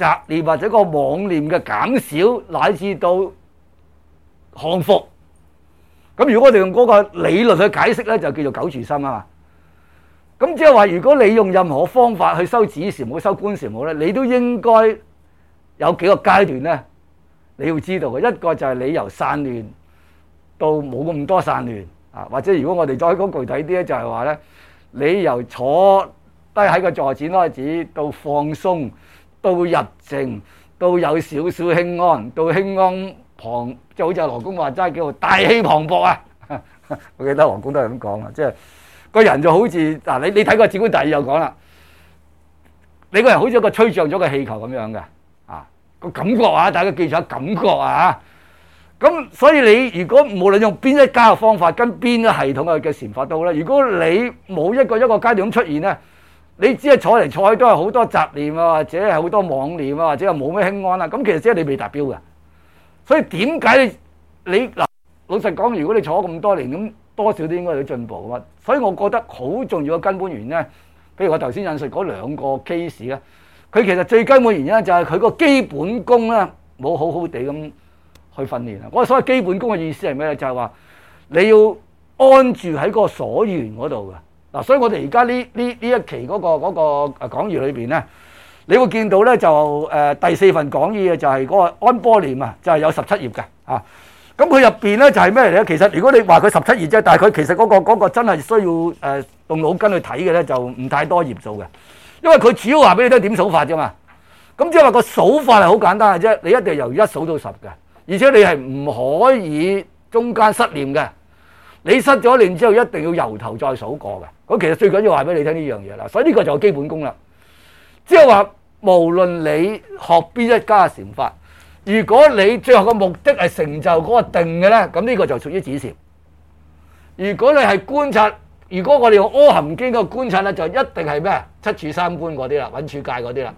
雜念或者個妄念嘅減少，乃至到降服。咁如果我哋用嗰個理論去解釋咧，就叫做九住心啊嘛。咁即係話，如果你用任何方法去修止禪好、修觀禪好咧，你都應該有幾個階段咧，你要知道嘅。一個就係你由散亂到冇咁多散亂啊，或者如果我哋再講具體啲咧，就係話咧，你由坐低喺個坐墊開始，到放鬆，到入靜，到有少少輕安，到輕安旁，即係好似羅公話齋叫做大氣磅礴啊！我記得羅公都係咁講啊，即係個人就好似嗱，你睇過《止觀大義》又講啦，你個人好似一個吹脹咗嘅氣球咁樣嘅啊，個感覺啊，大家記住下感覺啊！咁所以你如果無論用邊一家嘅方法，跟邊一系統嘅禪法都好啦，如果你冇一個階段咁出現咧，你只係坐嚟坐去都係好多雜念啊，或者係好多妄念啊，或者又冇咩輕安啊，咁其實即係你未達標嘅。所以點解你嗱老實講，如果你坐咁多年，咁多少都應該有進步啊。所以我覺得好重要嘅根本原因咧，譬如我頭先引述嗰兩個 case 咧，佢其實最根本原因就係佢個基本功咧冇好好地咁去訓練啊！我所謂基本功嘅意思係咩咧？就係話你要安住喺個所緣嗰度嘅嗱。所以我哋而家呢一期嗰個講義裏邊咧，你會見到咧就第4份講義嘅就係嗰個安般念啊，就係有17頁嘅啊。咁佢入邊咧就係咩嚟咧？其實如果你話佢17頁啫，但係佢其實嗰個真係需要動腦筋去睇嘅咧，就唔太多頁數嘅，因為佢主要話俾你聽點數法啫嘛。咁即係話個數法係好簡單嘅啫，你一定由1數到10嘅。而且你係唔可以中間失念嘅，你失咗念之後一定要由頭再數過嘅。咁其實最緊要話俾你聽呢樣嘢啦，所以呢個就係基本功啦。即係話無論你學邊一家禪法，如果你最後嘅目的係成就嗰個定嘅咧，咁呢個就屬於止禪。如果你係觀察，如果我哋用《阿含經》嘅觀察咧，就一定係咩七處三觀嗰啲啦，蘊處界嗰啲啦。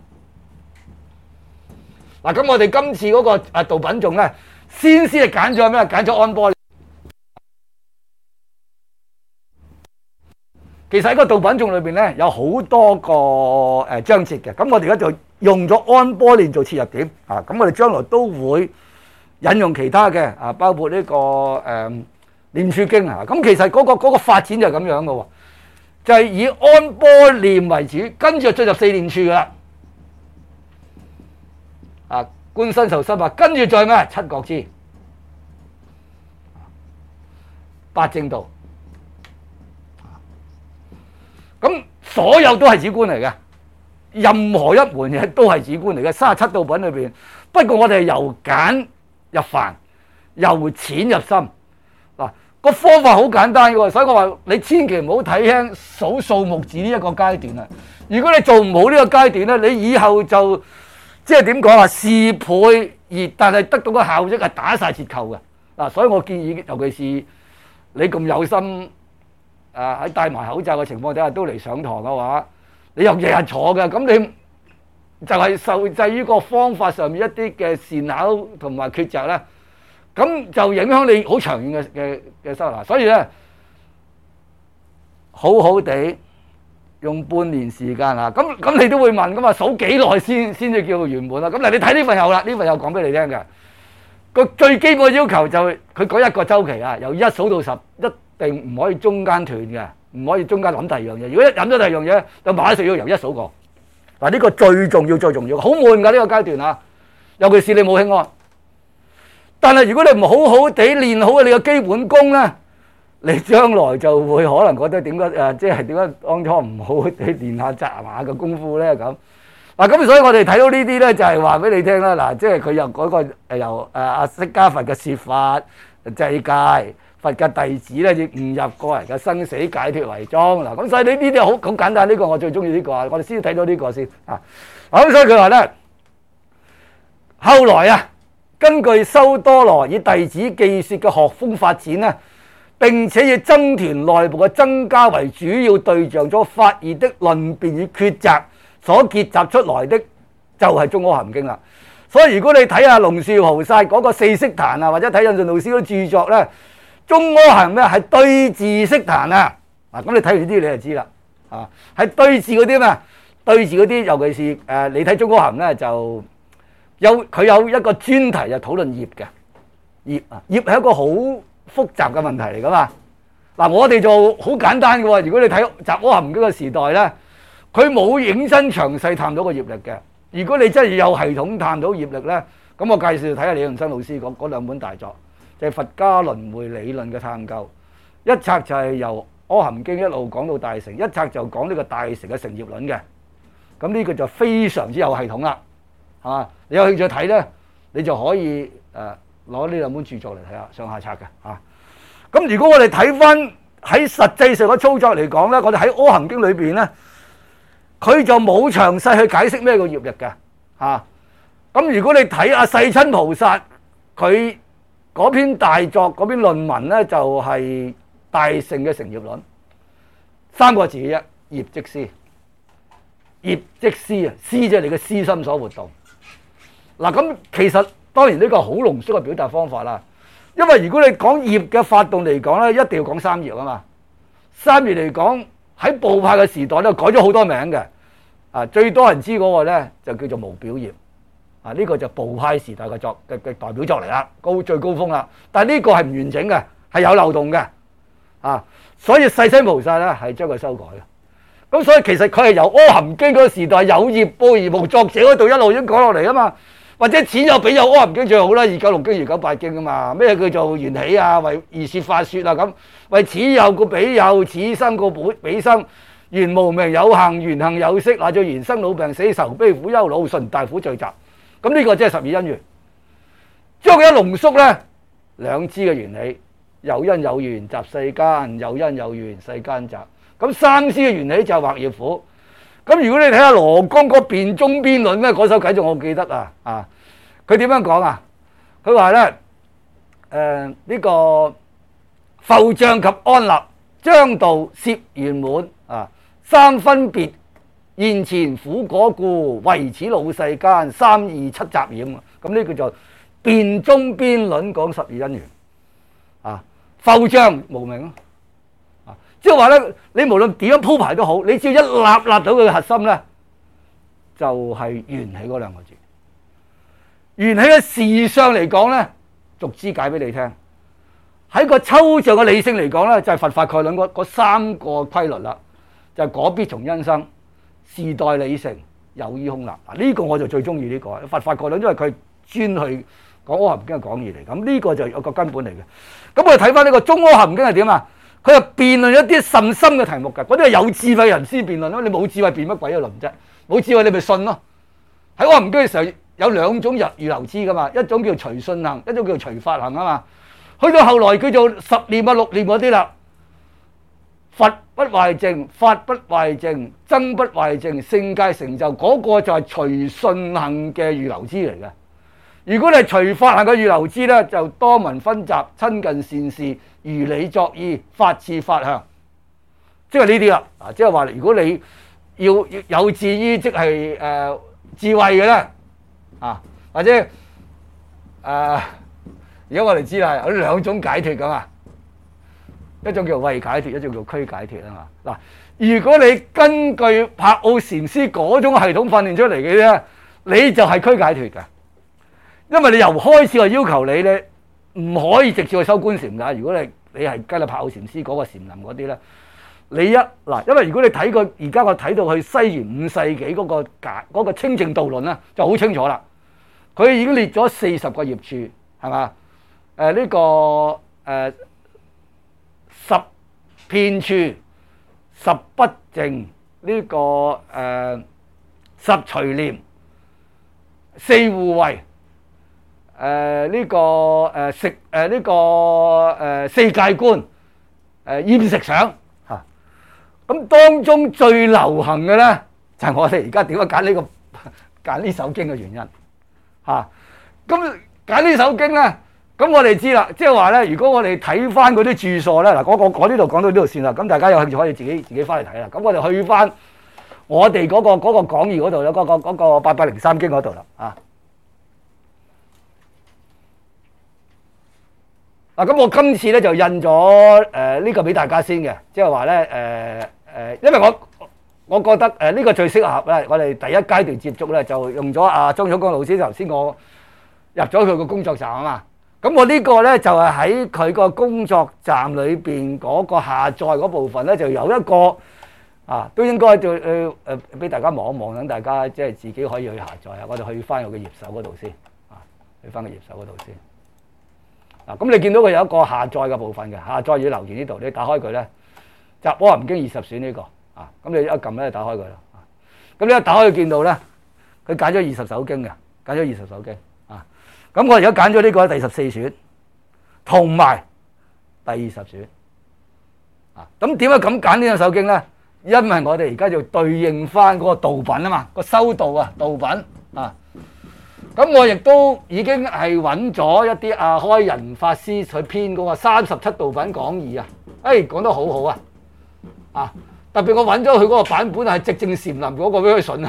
嗱，咁我哋今次嗰個道品頌咧，先係揀咗咩？揀咗安般念。其實喺個道品頌裏邊咧，有好多個章節嘅。咁我哋而家就用咗安般念做切入點啊。咁我哋將來都會引用其他嘅啊，包括呢個念處經啊。咁其實嗰個發展就係咁樣嘅喎，就係以安般念為主，跟住進入4念處噶啦。啊，觀身受心法，跟住再咩？七覺支、八正道，咁所有都係止觀嚟嘅，任何一門嘢都係止觀嚟嘅。37道品裏邊，不過我哋係由簡入繁，由淺入深。嗱，個方法好簡單嘅，所以我話你千祈唔好睇輕數數目字呢一個階段啊！如果你做唔好呢個階段咧，你以後就即係點講啊？事倍而但係得到嘅效益係打晒折扣嘅嗱，所以我建議，尤其是你咁有心喺戴埋口罩嘅情況底下都嚟上堂嘅話，你又日日坐嘅，咁你就係受制於個方法上面一啲嘅善巧同埋抉擇咧，咁就影響你好長遠嘅收納。所以咧，好好地用半年時間啊！咁你都會問㗎嘛？數幾耐先至叫圓滿啊？咁嗱，你睇呢份有啦，呢份有講俾你聽嘅。個最基本嘅要求就係佢講一個週期啊，由1數到10，一定唔可以中間斷嘅，唔可以中間諗第二樣嘢。如果一諗咗第二樣嘢，就馬上要由1數過。嗱，呢個最重要、最重要，好悶㗎呢個階段啊！尤其是你冇輕安。但係如果你唔好好地練好你嘅基本功咧，你將來就會可能覺得點解即係點解當初唔好地練下扎馬嘅功夫咧咁。嗱，咁所以我哋睇到呢啲咧，就係話俾你聽啦。嗱，即係佢又嗰個由阿釋迦佛嘅說法制戒，佛嘅弟子咧要悟入個人嘅生死解脫為宗。嗱，咁所以呢啲好簡單。呢個我最中意呢個啊，我哋先睇到呢個先啊。咁所以佢話咧，後來啊，根據修多羅以弟子記說嘅學風發展咧，並且以僧團內部嘅僧伽為主要對象，咗法義的論辯與抉擇所結集出來的，就係《中阿含經》啦。所以如果你睇下龍樹菩薩嗰個四悉檀啊，或者睇印順老師嗰啲著作咧，《中阿含》咧係對治悉檀啊。嗱，咁你睇完呢啲你就知啦，係對治嗰啲咩？對治嗰啲，尤其是你睇《中阿含》咧，就佢有一個專題就討論業嘅業啊，業係一個好複雜嘅問題嚟噶嘛。嗱，我哋就好簡單嘅喎。如果你睇《雜阿含經》嘅時代咧，佢冇認真詳細探討個業力嘅。如果你真係有系統探討業力咧，咁我介紹睇下李潤生老師嗰兩本大作，就係佛家輪迴理論嘅探究。一冊就係由《阿含經》一路講到大乘，一冊就講呢個大乘嘅成業論嘅。咁呢個就非常之有系統啦，係嘛？你有興趣睇咧，你就可以攞呢兩本著作嚟睇下上下冊嘅嚇。咁如果我哋睇翻喺實際上嘅操作嚟講咧，我哋喺《阿含經》裏邊咧，佢就冇詳細去解釋咩叫業力嘅嚇。咁如果你睇阿世親菩薩佢嗰篇大作嗰篇論文咧，就係大乘嘅成業論，三個字嘅啫，業即思。業即思啊，思即係你嘅思心所活動。嗱，咁其實當然呢個好濃縮嘅表達方法啦。因為如果你講業嘅發動嚟講咧，一定要講三業啊嘛。三業嚟講喺部派嘅時代咧，改咗好多名嘅。啊，最多人知嗰個咧就叫做無表業。啊，呢個就部派時代嘅代表作嚟啦，最高峰啦。但係呢個係唔完整嘅，係有漏洞嘅。啊，所以世親菩薩咧係將佢修改嘅。咁所以其實佢係由《阿含經》嗰個時代有業報而無作者嗰度一路已經講落嚟啊嘛。或者此有彼有《阿含經》最好啦，二九六經、二九八經啊嘛。咩叫做緣起啊？為而說法說啊咁。為此有故彼有，此生故彼生。緣無明有行，緣行有識，乃至緣生老病死愁悲苦憂惱順大苦聚集。咁呢個即係十二因緣。將佢一濃縮咧，兩支嘅緣起，有因有緣集世間，有因有緣世間集。咁三支嘅緣起就係惑業苦。咁如果你睇下羅公嗰辯中邊論咧，嗰首偈仲我記得啊，佢點樣講啊？佢話咧，呢個復障及安立，將道攝圓滿啊，三分別現前苦果故，為此老世間三二七雜染。咁呢個就辯中邊論講十二因緣啊，復障無明咯。即係話咧，你無論點樣鋪排都好，你只要一立到佢嘅核心咧，就係緣起嗰兩個字。緣起嘅事相嚟講咧，逐支解俾你聽。喺個抽象嘅理性嚟講咧，就係佛法概論嗰三個規律啦，就係果必從因生、事待理成、有依空立。呢個我就最中意呢個佛法概論，因為佢專去講阿含經嘅講義嚟。咁呢個就有個根本嚟嘅。咁我哋睇翻呢個中阿含經係點啊？佢又辯論一啲甚深嘅題目㗎，嗰啲係有智慧人先辯論咯。你冇智慧辯乜鬼一輪啫？冇智慧你咪信咯。喺阿含經嘅時候有兩種預流支㗎嘛，一種叫隨信行，一種叫隨法行啊嘛。去到後來叫做十念啊、六念嗰啲啦，佛不壞淨，法不壞淨，僧不壞淨，聖界成就嗰個就係隨信行嘅預流支嚟嘅。如果你係隨法行嘅預流支咧，就多聞分集，親近善事，如理作意，法次法相，即係呢啲啦。啊，即係話如果你要有志於即係智慧嘅咧，啊或者而家我哋知啦，有兩種解脫噶嘛，一種叫慧解脫，一種叫俱解脫啊嘛。嗱，如果你根據柏奧禪師嗰種系統訓練出嚟嘅咧，你就係俱解脫嘅，因為你由開始就要求你咧。唔可以直接去修觀禪㗎。如果你係跟阿柏奧禪師嗰個禪林嗰啲咧，你因為如果你睇過而家我睇到去西元5世紀嗰個清淨道論咧，就好清楚啦。佢已經列咗40個業處，係嘛？呢個十遍處、十不淨，呢個十隨念、四護衛。四界觀，厭食想嚇。咁當中最流行嘅咧，就係我哋而家點解揀呢首經嘅原因嚇。咁揀呢首經咧，咁我哋知啦，即係話咧，如果我哋睇翻嗰啲注疏咧，嗱，我呢度講到呢度算啦。咁大家有興趣可以自己翻嚟睇啦。咁我哋去翻我哋嗰個講義嗰度有嗰個803經嗰度啦啊。咁我今次咧就印咗呢個俾大家先嘅，即係話咧因為我覺得呢個最適合咧，我哋第一階段接觸咧就用咗阿張曉光老師頭先我入咗佢個工作站啊嘛。咁我呢個咧就係喺佢個工作站裏邊嗰個下載嗰部分咧，就有一個都應該就俾大家望一望，等大家即係自己可以去下載啊。我哋去翻個頁首嗰度先去翻個頁首嗰度先。咁你見到佢有一個下載嘅部分嘅，下載要留言呢度，你打開佢咧，集柯林經20選呢個咁你一撳咧打開佢啦。咁你一打開見到咧，佢揀咗20首經嘅，揀咗20首經咁我而家揀咗呢個第14選，同埋第20選咁點解咁揀呢兩首經咧？因為我哋而家就對應翻嗰個道品啊嘛，個修道道品咁我亦都已經係揾咗一啲開仁法師去編嗰個37道品講義講得好好特別我揾咗佢嗰個版本係寂靜禪林嗰個俾佢順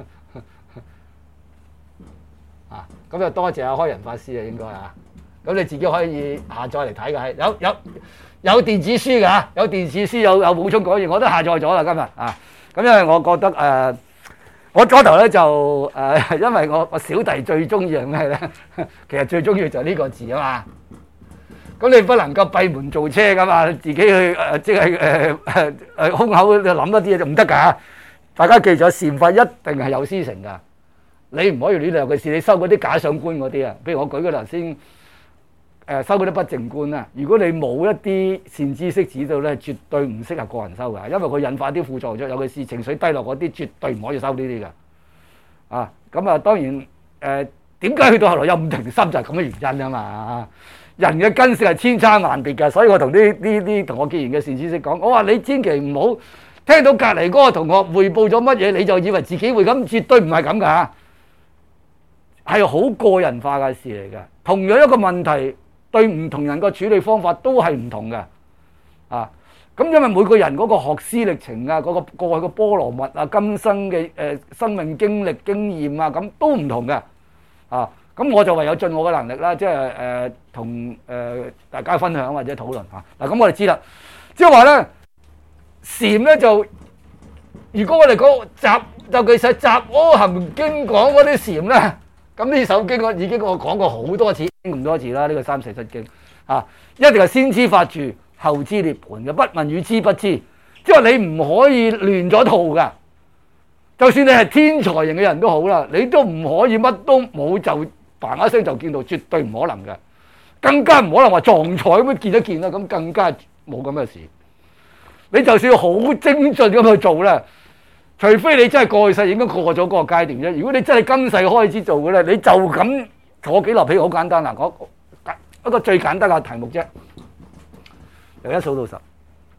咁就多謝開仁法師應該咁你自己可以下載嚟睇嘅，係有電子書嘅有電子書有補充講義，我都下載咗啦今日咁因為我覺得我初頭咧就因為我小弟最中意係咩咧？其實最中意就係呢個字啊嘛。咁你不能夠閉門造車噶嘛，自己去即係空口諗一啲嘢就唔得㗎。大家記住，禪法一定係有師承㗎。你唔可以亂嚟，尤其是你收嗰啲假想官嗰啲譬如我舉個頭先收嗰啲不淨觀啊。如果你冇一啲善知識指導咧，絕對唔適合個人收㗎，因為佢引發啲副作用，尤其是情緒低落嗰啲，絕對唔可以收呢啲㗎。咁當然點解去到後來有五停心就係咁嘅原因啊嘛。人嘅根性係千差萬別㗎，所以我同啲同我結緣嘅善知識講，我話你千祈唔好聽到隔離嗰個同學匯報咗乜嘢，你就以為自己會咁，絕對唔係咁㗎，係好個人化嘅事嚟㗎。同樣一個問題，對唔同人嘅處理方法都係唔同嘅。咁因為每個人嗰個學師歷程嗰個過去嘅波羅蜜今生嘅生命經歷經驗咁都唔同嘅。咁我就唯有盡我嘅能力啦，即係同大家分享或者討論咁我哋知啦，即係話咧禪咧就，如果我哋講尤其是集阿含經講嗰啲禪咧，咁呢首經我已經講過好多次咁多次啦。呢個三世七經一定係先知法住，後知涅槃嘅，不問與知不知，即係話你唔可以亂咗套㗎。就算你係天才型嘅人都好啦，你都唔可以乜都冇就嘭一聲就見到，絕對唔可能嘅。更加唔可能話撞彩咁樣見一見啦，咁更加冇咁嘅事。你就算好精進咁去做咧，除非你真係過去世已經過咗嗰個階段啫。如果你真係今世開始做嘅咧，你就咁坐幾立屁好簡單啦。一個最簡單嘅題目啫，由1數到10，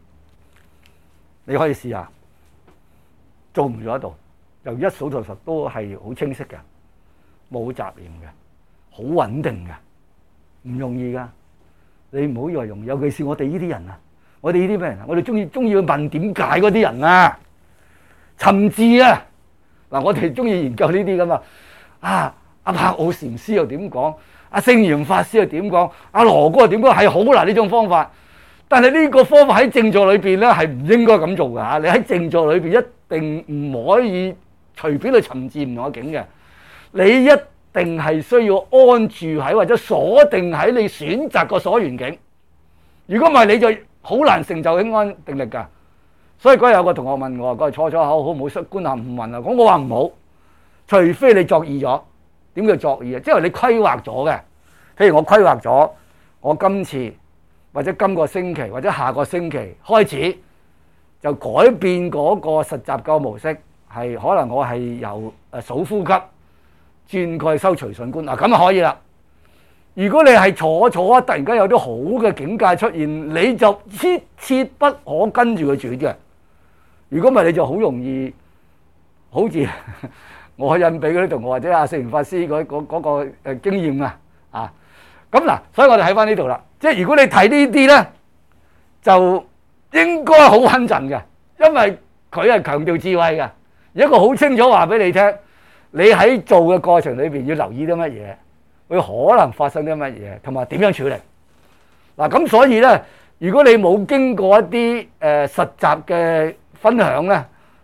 你可以試下做唔做得到。由1數到10都係好清晰嘅，冇雜念嘅，好穩定嘅，唔容易噶。你唔好以為容易，尤其是我哋呢啲人我哋呢啲咩人我哋中意去問點解嗰啲人尋字我哋中意研究呢啲噶嘛。阿柏奧禪師又點講？阿聖嚴法師又點講？阿羅哥又點講？係好難呢種方法，但係呢個方法喺靜坐裏邊咧係唔應該咁做㗎。你喺靜坐裏邊一定唔可以隨便去尋字唔同嘅境嘅，你一定係需要安住喺或者鎖定喺你選擇個所緣境。如果唔係你就好難成就輕安定力㗎。所以嗰日有個同學問我，嗰日初口好唔好觀下五蘊我話唔好，除非你作意咗。點叫作意即係你規劃咗嘅。譬如我規劃咗，我今次或者今個星期或者下個星期開始就改變嗰個實習嘅模式，係可能我係由數呼吸轉過去修隨順觀咁就可以啦。如果你係坐突然間有啲好嘅境界出現，你就切不可跟住佢轉嘅。如果唔係你就好容易好似我印俾嗰啲同學或者阿聖嚴法師嗰個經驗咁嗱，所以我哋睇翻呢度啦。即係如果你睇呢啲咧，就應該好穩陣嘅，因為佢係強調智慧嘅，有一個好清楚話俾你聽，你喺做嘅過程裏邊要留意啲乜嘢，會可能發生啲乜嘢，同埋點樣處理。咁所以咧，如果你冇經過一啲實習嘅分享咧，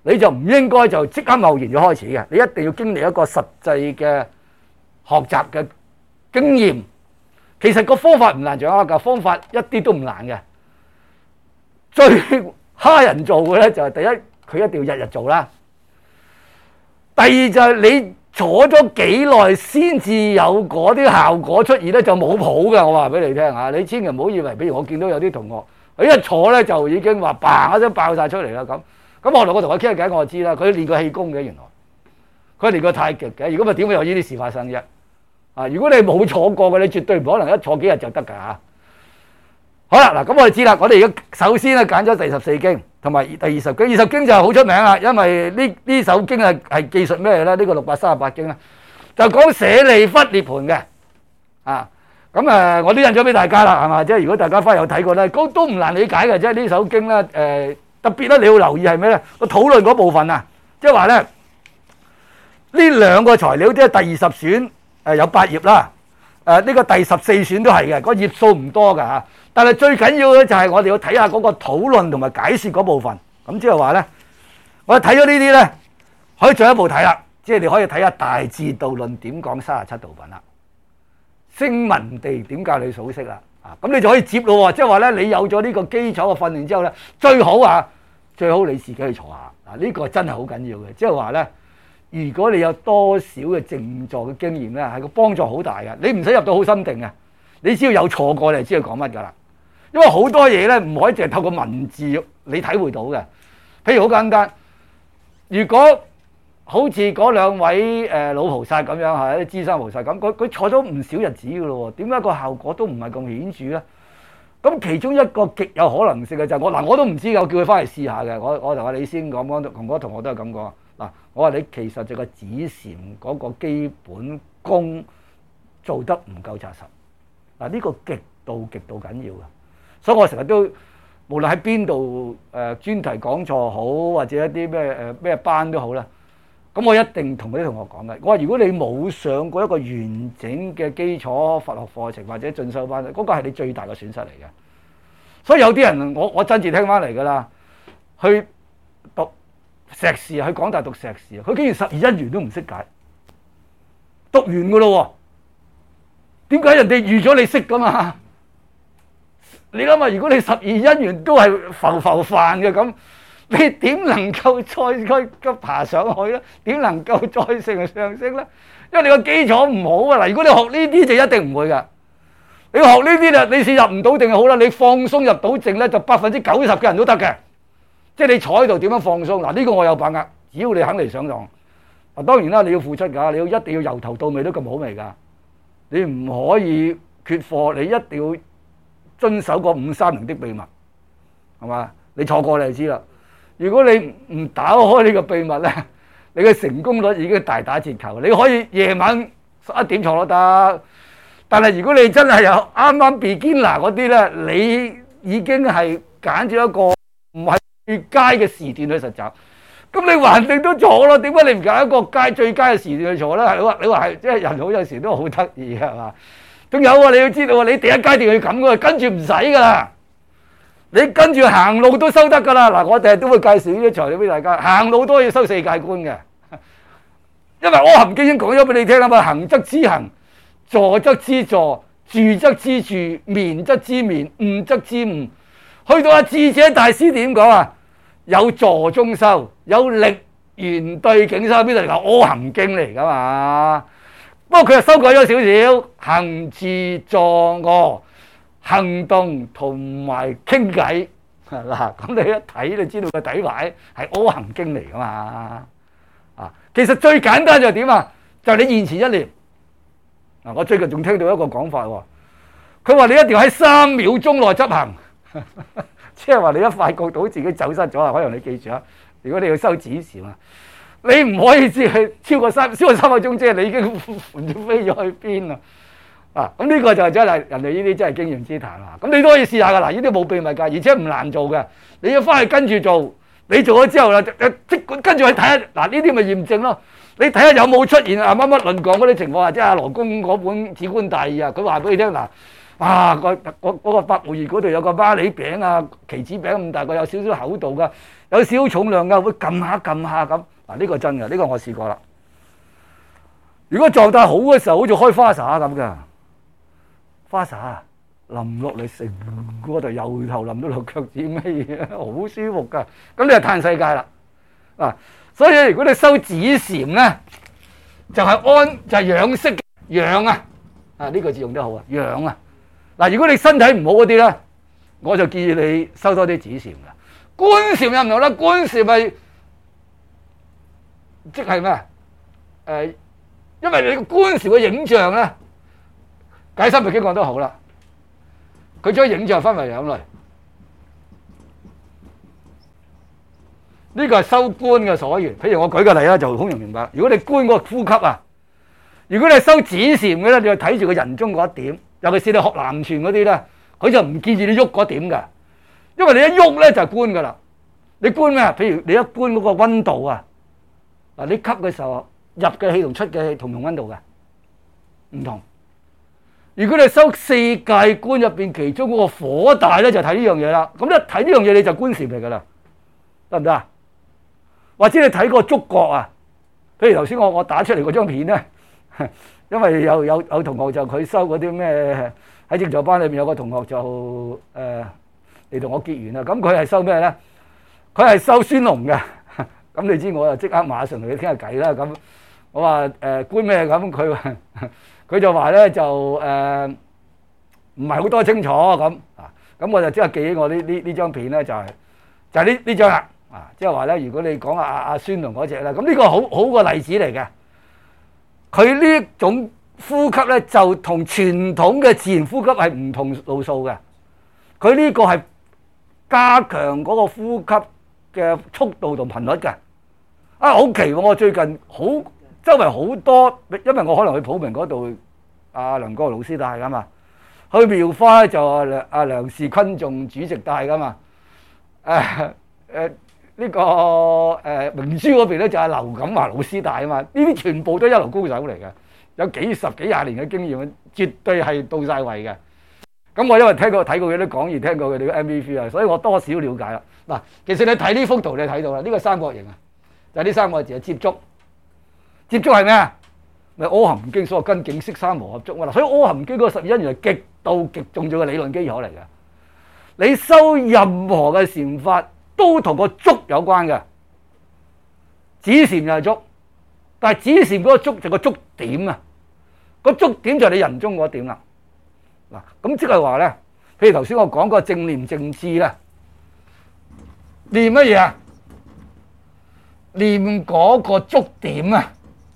你就唔應該就即刻貿然咗開始嘅，你一定要經歷一個實際嘅學習嘅經驗。其實個方法唔難掌握㗎，方法一啲都唔難嘅。最蝦人做嘅咧就係第一，佢一定要日日做啦。第二就係你坐咗幾耐先至有嗰啲效果出現咧，就冇譜嘅。我話俾你聽嚇，你千祈唔好以為，比如我見到有啲同學，佢一坐咧就已經話嘭一聲爆晒出嚟啦咁。咁後來我同佢傾下偈，我就知啦，佢練過氣功嘅，原來佢練過太極嘅。如果咪點會有呢啲事發生啫？啊！如果你冇坐過嘅，你絕對唔可能一坐幾日就得㗎嚇。好啦，嗱咁我哋知啦，我哋而家首先咧揀咗第14經同埋第20經，20經就好出名啦，因為呢首經係記述咩咧？呢個638經咧就講舍利弗涅槃嘅啊。咁我都印咗俾大家啦，係嘛？即係如果大家翻去有睇過咧，都唔難理解嘅。即係呢首經咧特別咧，你要留意係咩咧？個討論嗰部分啊，即係話咧呢兩個材料即係第20選有8頁啦，呢個第14選都係嘅，個頁數唔多㗎嚇。但係最緊要咧就係我哋要睇下嗰個討論同埋解説嗰部分。咁即係話咧，我哋睇咗呢啲咧，可以進一步睇啦。即係你可以睇下《大智度論》點講37道品啦，《聲聞地》點教你數息啦。咁你就可以接咯喎。即係話咧，你有咗呢個基礎嘅訓練之後咧，最好你自己去坐下。呢個真係好緊要嘅。即係話咧，如果你有多少嘅靜坐嘅經驗咧，係個幫助好大嘅。你唔使入到好深定嘅，你只要有坐過，你就知佢講乜㗎啦。因為好多嘢咧唔可以淨係透過文字你體會到嘅。譬如好簡單，如果好似嗰兩位老菩薩咁樣嚇，啲資深菩薩咁，佢坐咗唔少日子㗎咯喎，點解個效果都唔係咁顯著咧？咁其中一個極有可能性嘅就係我都唔知嘅，我叫佢翻嚟試下嘅。我同阿李先講，同嗰同學都係咁講。嗱，我話你其實就個止禪嗰個基本功做得唔夠紮實。嗱，呢個極度緊要嘅，所以我成日都無論喺邊度專題講座好，或者一啲咩班都好啦。咁我一定同嗰啲同學講嘅，我話如果你冇上過一個完整嘅基礎佛學課程或者進修班，嗰個係你最大嘅損失嚟嘅。所以有啲人我真係聽翻嚟㗎啦，去讀碩士，去港大讀碩士，佢竟然12因緣都唔識解，讀完㗎咯喎。點解人哋預咗你識㗎嘛？你諗下，如果你12因緣都係浮泛嘅咁，你點能夠再爬上去咧？點能夠再上升咧？因為你個基礎唔好啊！嗱，如果你學呢啲就一定唔會㗎。你學呢啲咧，你試入唔到定係好啦。你放鬆入到靜咧，就90%嘅人都得嘅。即係你坐喺度點樣放鬆？嗱，呢個我有把握。只要你肯嚟上堂，嗱當然啦，你要付出㗎，你一定要由頭到尾都咁好味㗎。你唔可以缺課，你一定要遵守個530的秘密，係嘛？你坐過你就知啦。如果你唔打開呢個秘密咧，你嘅成功率已經大打折扣。你可以夜晚11點坐都得，但係如果你真係有啱啱 beginner 嗰啲咧，你已經係揀咗一個唔係最佳嘅時段去實習，咁你橫掂都坐咯。點解你唔揀一個最佳嘅時段去坐咧？你話係即係人好有時都好得意嘅係嘛？仲有喎，你要知道喎，你第一階段要咁嘅，跟住唔使㗎啦。你跟住行路都收得㗎啦！嗱，我哋都會介紹呢啲材料俾大家。行路都要收世界觀嘅，因為《阿含經》已經講咗俾你聽啦嘛。行則知行，坐則知坐，住則知住，眠則知眠，悟則知悟。去到阿智者大師點講啊？有坐中修，有力緣對境修。邊度嚟㗎？《阿含經》嚟㗎嘛。不過佢又修改咗少少，行持坐臥。行動同埋傾偈嗱，咁你一睇你知道個底牌係《阿含經》嚟噶嘛？其實最簡單就係點啊？就係你現前一念。我最近仲聽到一個講法喎，佢話你一定要喺3秒鐘內執行，即係話你一發覺到自己走失咗啊！可能你記住啊，如果你要修止禪啊，你唔可以只係超過3個鐘，即係你已經飛咗去邊啦。咁呢個就真係人哋呢啲真係經驗之談啦。咁你都可以試下㗎。嗱，呢啲冇秘密㗎，而且唔難做嘅。你要翻去跟住做，你做咗之後啦，即管跟住去睇下。嗱，呢啲咪驗證咯。你睇下有冇出現乜乜論講嗰啲情況啊？即係阿羅公嗰本《止觀大義》啊，佢話俾你聽嗱， 哇！嗰個百慕爾嗰度有個巴梨餅啊，棋子餅咁大個，有少少厚度噶，有少少重量噶，會撳下咁。嗱，呢個真嘅，呢個我試過啦。如果狀態好嘅時候，好似開花灑咁噶，花灑淋落嚟成個就由頭淋到落腳趾尾，好舒服噶。咁你就嘆世界啦。啊，所以如果你修止禪咧，就係養息養啊。啊，呢個字用得好啊，養啊。嗱，如果你身體唔好嗰啲咧，我就建議你收多啲止禪噶。觀禪又唔同啦，觀禪係即係咩？因為你個觀禪嘅影像咧，解深密經講得好啦，佢將影像分為兩類。呢個係修觀嘅所緣。譬如我舉個例啦，就好容易明白。如果你觀個呼吸啊，如果你係修止禪嘅咧，你就睇住個人中嗰一點。尤其是你學南傳嗰啲咧，佢就唔建議你喐嗰點㗎，因為你一喐咧就係觀㗎啦。你觀咩？譬如你一觀嗰個溫度啊，嗱，你吸嘅時候入嘅氣同出嘅氣同唔同溫度㗎？唔同。如果你修四界觀入邊其中嗰個火大咧，就睇呢樣嘢啦。咁一睇呢樣嘢你就觀禪嚟㗎啦，得唔得啊？或者你睇個觸覺啊，譬如頭先我打出嚟嗰張片咧。因為有同學就佢收嗰啲咩喺正坐班裏面有個同學就嚟同我結緣啦，咁佢係收咩咧？佢係收孫龍嘅，咁你知我就即刻馬上同佢傾下偈啦。咁我話觀咩咁，佢就話咧就唔係好多清楚咁啊，咁我就即刻記起我呢張片咧就係呢張啦啊，即係話咧如果你講阿孫龍嗰隻咧，咁呢個好個例子嚟嘅。佢呢種呼吸咧，就同傳統嘅自然呼吸係唔同路數嘅。佢呢個係加強嗰個呼吸嘅速度同頻率嘅。啊，好奇喎！我最近周圍好多，因為我可能去普明嗰度，阿梁國老師帶噶嘛。去妙花就阿梁士坤仲主席帶噶嘛。呢個明珠嗰邊咧就係劉錦華老師帶啊嘛，呢啲全部都係一流高手嚟嘅，有幾十幾廿年嘅經驗，絕對係到晒位嘅。咁我因為睇過佢啲講義，聽過佢哋嘅 MV 啊，所以我多少了解啦。嗱，其實你睇呢幅圖，你睇到啦，呢個三角形啊，就係呢三個字啊，接觸。接觸係咩啊？咪阿含經所謂根境色三和合觸啊！所以阿含經嗰個十二因緣係極度極重要嘅理論基礎嚟嘅。你修任何嘅禪法，都同個觸有關嘅，止禪就係觸，但係止禪嗰個觸就個觸點啊，個觸點就係你人中嗰點啦。嗱，咁即係話咧，譬如頭先我講個正念正知咧，念乜嘢啊？念嗰個觸點啊，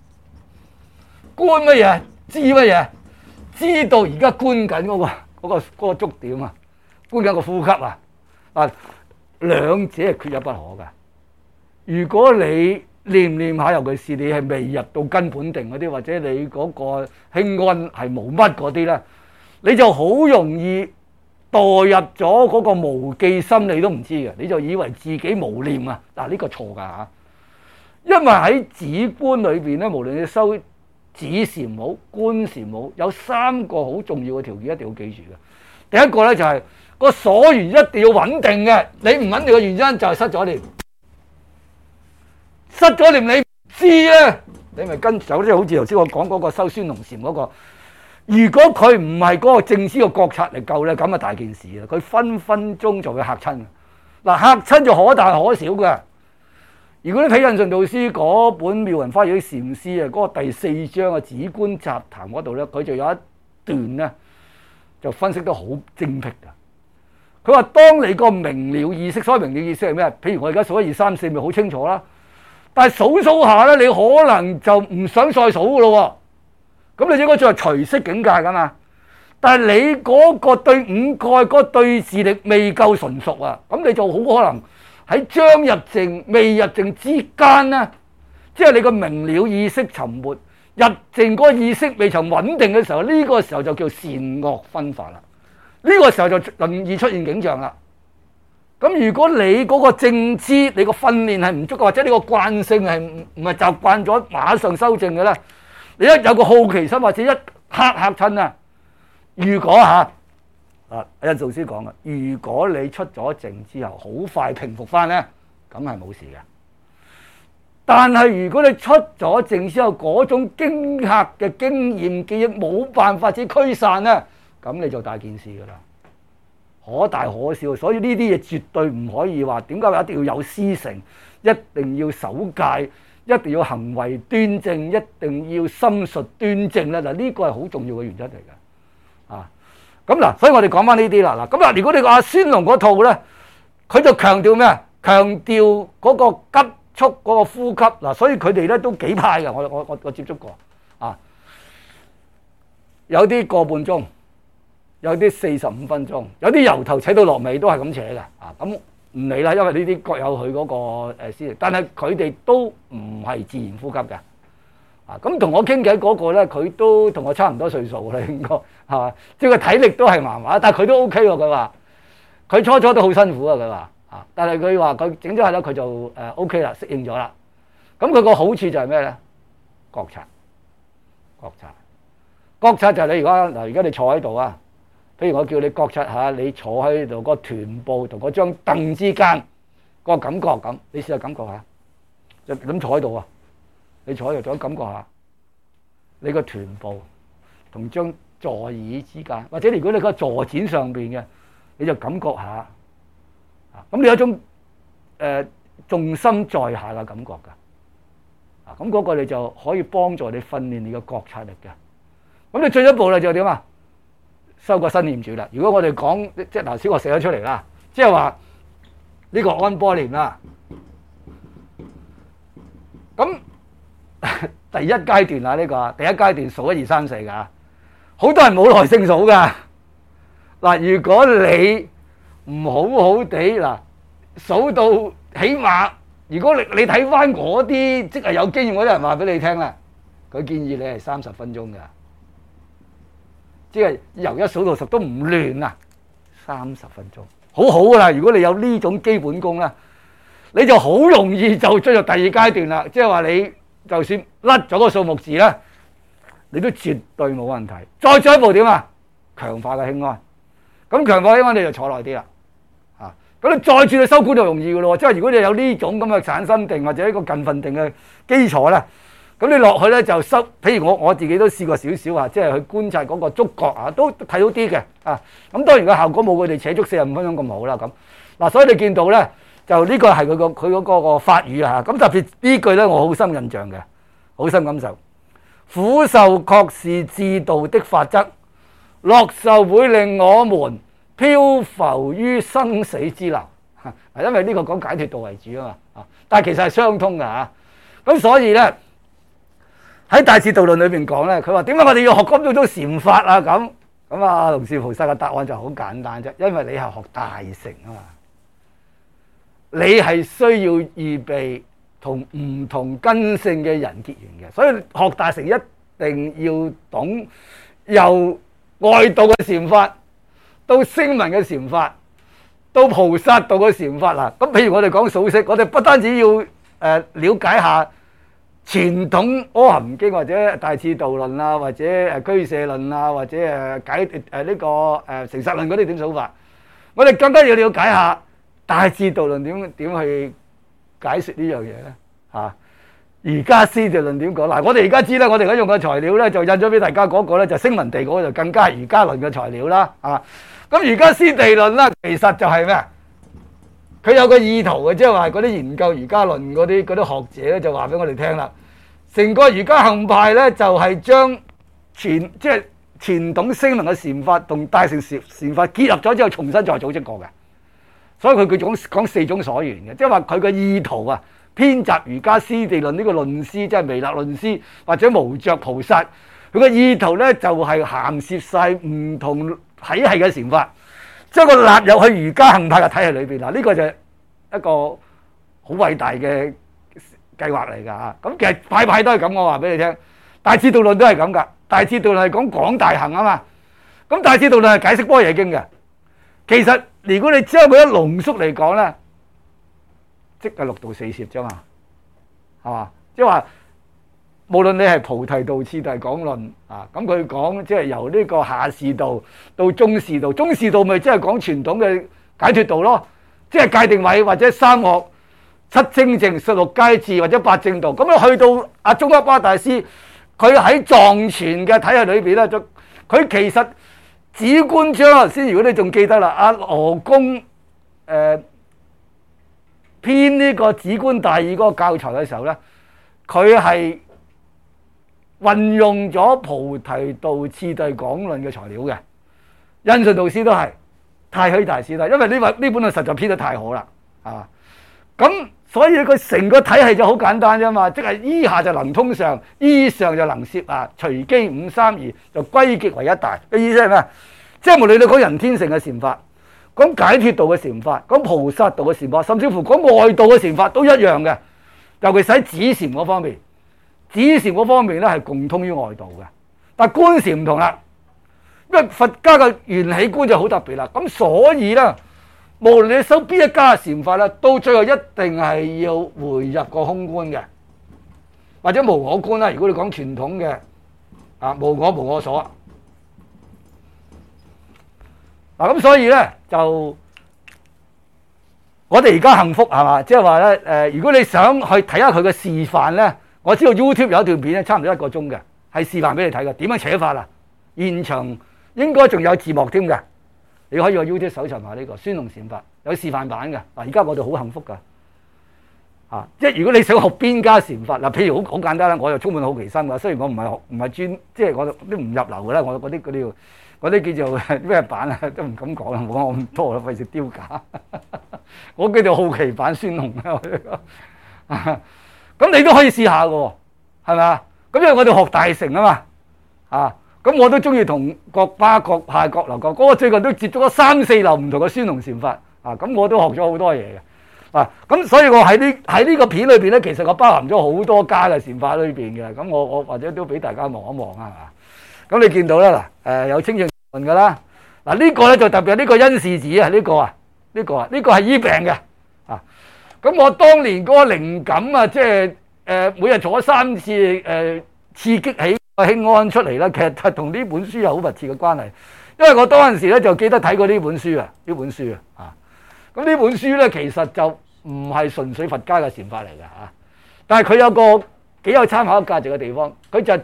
觀乜嘢？知乜嘢？知道而家觀緊嗰個觸點啊，觀緊個呼吸啊，啊！兩者係缺一不可嘅。如果你念唔念下，尤其是你係未入到根本定嗰啲，或者你嗰個輕安係冇乜嗰啲咧，你就好容易墮入咗嗰個無記心，你都唔知嘅，你就以為自己無念啊！嗱，呢個錯㗎嚇，因為喺止觀裏邊咧，無論你修止禪好、觀禪好，有三個好重要嘅條件一定要記住嘅。第一個咧就係個所緣一定要穩定嘅，你唔穩定嘅原因就係失咗念。失咗念你唔知啊，你咪跟走，即係好似頭先我講嗰個修孫龍禪嗰個。如果佢唔係嗰個正知嘅覺察嚟救咧，咁啊大件事啦，佢分分鐘就會嚇親。嗱，嚇親就可大可小嘅。如果你睇印順導師嗰本《妙雲花園禪師》啊，嗰個第4章嘅止觀雜談嗰度咧，佢就有一段咧就分析得好精辟嘅。佢話：當你個明了意識，所謂明了意識係咩？譬如我而家數1、2、3、4，咪好清楚啦。但係數下咧，你可能就唔想再數嘅咯喎。咁你應該再隨息境界噶嘛。但係你嗰個對五蓋嗰個對治力未夠純熟啊，咁你就好可能喺將入靜未入靜之間咧，即係你個明了意識沉沒，入靜嗰個意識未曾穩定嘅時候，呢個時候就叫善惡分法啦。呢個時候就容易出現景象啦。咁如果你嗰個正知，你個訓練係唔足，或者你個慣性係唔係習慣咗馬上修正嘅咧，你一有個好奇心或者一嚇親啊，如果印導師講嘅，如果你出咗症之後好快平復翻咧，咁係冇事嘅。但係如果你出咗症之後嗰種驚嚇嘅經驗記憶冇辦法子驅散咧，咁你就大件事㗎啦，可大可小。所以呢啲嘢絕對唔可以話點解一定要有師承，一定要守戒，一定要行為端正，一定要心術端正咧。嗱，呢個係好重要嘅原因嚟嘅。啊，咁嗱，所以我哋講翻呢啲啦。嗱，咁啊，如果你個阿孫龍嗰套咧，佢就強調咩？強調嗰個急速嗰個呼吸嗱，所以佢哋咧都幾派嘅。我接觸過啊，有啲個半鐘，有啲45分鐘，有啲由頭扯到落尾都係咁扯嘅啊。咁唔理啦，因為呢啲各有佢嗰個師承，但係佢哋都唔係自然呼吸嘅啊。咁同我傾偈嗰個咧，佢都同我差唔多歲數啦，應該係嘛？即係個體力都係麻麻，但係佢都 OK 喎。佢話佢初初都好辛苦啊。佢話。但係佢話佢整咗下咧，佢就OK 啦，適應咗啦。咁佢個好處就係咩咧？覺察，覺察就係你而家你坐喺度啊。譬如我叫你覺察下，你坐喺度個臀部同嗰張凳之間個感覺咁，你試下感覺下，就咁坐喺度啊。你坐喺度再感覺下，你個臀部同張座椅之間，或者如果你個坐墊上邊嘅，你就感覺下。咁你有一種重心在下嘅感覺㗎，咁嗰個你就可以幫助你訓練你嘅覺察力嘅。咁你進一步咧就點啊？收個身念住啦。如果我哋講即係嗱，小學寫咗出嚟啦，即係話呢個安波念啦。咁第一階段啊，呢個第一階段數1、2、3、4㗎，好多人冇耐性數㗎。嗱，如果你唔好好地嗱，數到起碼，如果你睇翻嗰啲即係有經驗嗰啲人話俾你聽啦，佢建議你係30分鐘㗎，即係由1數到10都唔亂啊，30分鐘好好㗎啦。如果你有呢種基本功咧，你就好容易就進入第二階段啦。即係話你就算甩咗個數目字咧，你都絕對冇問題。再進一步點啊？強化嘅輕安，咁強化輕安你就坐耐啲啦。咁你再轉去收管就容易嘅咯，即係如果你有呢種咁嘅散心定或者一個近分定嘅基礎咧，咁你落去咧就收。譬如我自己都試過少少啊，即係去觀察嗰個觸覺啊，都睇到啲嘅啊。咁當然個效果冇佢哋扯足45分鐘咁好啦。咁嗱，所以你見到咧，就呢個係佢嗰個法語啊。咁特別呢句咧，我好深印象嘅，好深感受。苦受確是至道的法則，樂受會令我們漂浮於生死之流，因為呢個講解脫道為主啊嘛，但係其實係相通㗎嚇。咁所以咧喺《大智度論》裏邊講咧，佢話點解我哋要學咁多禪法啊？咁啊，龍樹菩薩嘅答案就好簡單啫，因為你係學大乘啊嘛，你係需要預備同唔同根性嘅人結緣嘅，所以學大乘一定要懂由外道嘅禪法到聲聞嘅禪法，到菩薩道嘅禪法啦。咁譬如我哋講數息，我哋不單止要了解下傳統《阿含經》或者《大智度論》啊，或者俱舍論啊，或者解呢個成實論嗰啲點數法，我哋更加要了解下《大智度論》點去解説呢樣嘢咧嚇。瑜伽師地論點講？嗱，我哋而家知啦，我哋而家用嘅材料咧就印咗俾大家嗰個咧就聲聞地嗰個就更加係瑜伽論嘅材料啦啊。咁瑜伽師地論咧，其實就係咩？佢有個意圖嘅，即係話嗰啲研究瑜伽論嗰啲學者咧就話俾我哋聽啦。成個瑜伽行派咧就係將傳統聲聞嘅禪法同大乘禪法結合咗之後，重新再組織過嘅。所以佢講4種所緣嘅，即係話佢嘅意圖啊。編集瑜伽師地論呢個論師，即係彌勒論師或者無著菩薩，佢嘅意圖咧就係涵攝晒唔同體系嘅禪法，將個納入去瑜伽行派嘅體系裏邊。嗱，呢個就係一個好偉大嘅計劃嚟㗎嚇。咁其實派都係咁，我話俾你聽，大智度論都係咁㗎。大智度論係講廣大行啊嘛，咁大智度論係解釋般若經嘅。其實如果你將佢一濃縮嚟講咧，即係6度4攝啫嘛，係嘛？即係話無論你係菩提道、次第廣論啊，咁佢講即係由呢個下士道到中士道，中士道咪即係講傳統嘅解脫道咯，即係戒定慧或者三學、七清淨、16階智或者八正道。咁樣去到阿宗喀巴大師，佢喺藏傳嘅體系裏邊咧，佢其實止觀章頭先，如果你仲記得啦，阿羅公編呢個止觀大義嗰個教材嘅時候咧，佢係運用咗菩提道次第廣論嘅材料嘅，印順導師都係，太虛大師都係，因為呢本實在編得太好啦，係嘛？咁所以佢成個體系就好簡單啫嘛，即係依下就能通上，依上就能攝啊，隨機5三二就歸極為一大嘅意思係咩？即係無論你講人天乘嘅禪法，講解脫道嘅禪法，講菩薩道嘅禪法，甚至乎講外道嘅禪法都一樣嘅，尤其是喺止禪嗰方面。止禪嗰方面咧係共通於外道嘅，但係觀禪唔同啦，因為佛家嘅緣起觀就好特別啦。咁所以咧，無論你修邊一家嘅禪法咧，到最後一定係要回入個空觀嘅，或者無我觀啦。如果你講傳統嘅無我無我所嗱，咁所以咧就我哋而家幸福係嘛？即係話咧如果你想去睇下佢嘅示範咧。我知道 YouTube 有一段片咧，差唔多1個鐘嘅，係示範俾你睇嘅。點樣扯法啊？現場應該仲有字幕添嘅，你可以去 YouTube 搜尋下呢個孫龍禪法，有示範版嘅。嗱，而家我哋好幸福㗎，即係如果你想學邊家禪法嗱，譬如好簡單啦，我又充滿好奇心㗎。雖然我唔係專，即係我都唔入流㗎啦。我嗰啲叫做咩版啊，都唔敢講啦，冇講咁多啦，費事丟架。我叫做好奇版孫龍啊。咁你都可以試下嘅喎，係咪啊？咁因為我哋學大乘啊嘛，咁我都中意同各巴、各派、各流、各嗰個最近都接觸咗3、4流唔同嘅孫龍禪法，咁我都學咗好多嘢嘅，咁所以我喺呢個片裏邊咧，其實我包含咗好多家嘅禪法裏邊嘅，咁我或者都俾大家望一望啊，係嘛？咁你見到啦嗱，有清淨論嘅啦，嗱呢個咧就特別係呢個因事子啊，呢個係醫病嘅。咁我當年嗰個靈感啊，即係每日坐3次刺激起個輕安出嚟啦，其實係同呢本書有好密切嘅關係。因為我當陣時咧就記得睇過呢本書啊，咁呢本書咧其實就唔係純粹佛家嘅禪法嚟嘅嚇，但係佢有個幾有參考價值嘅地方，佢就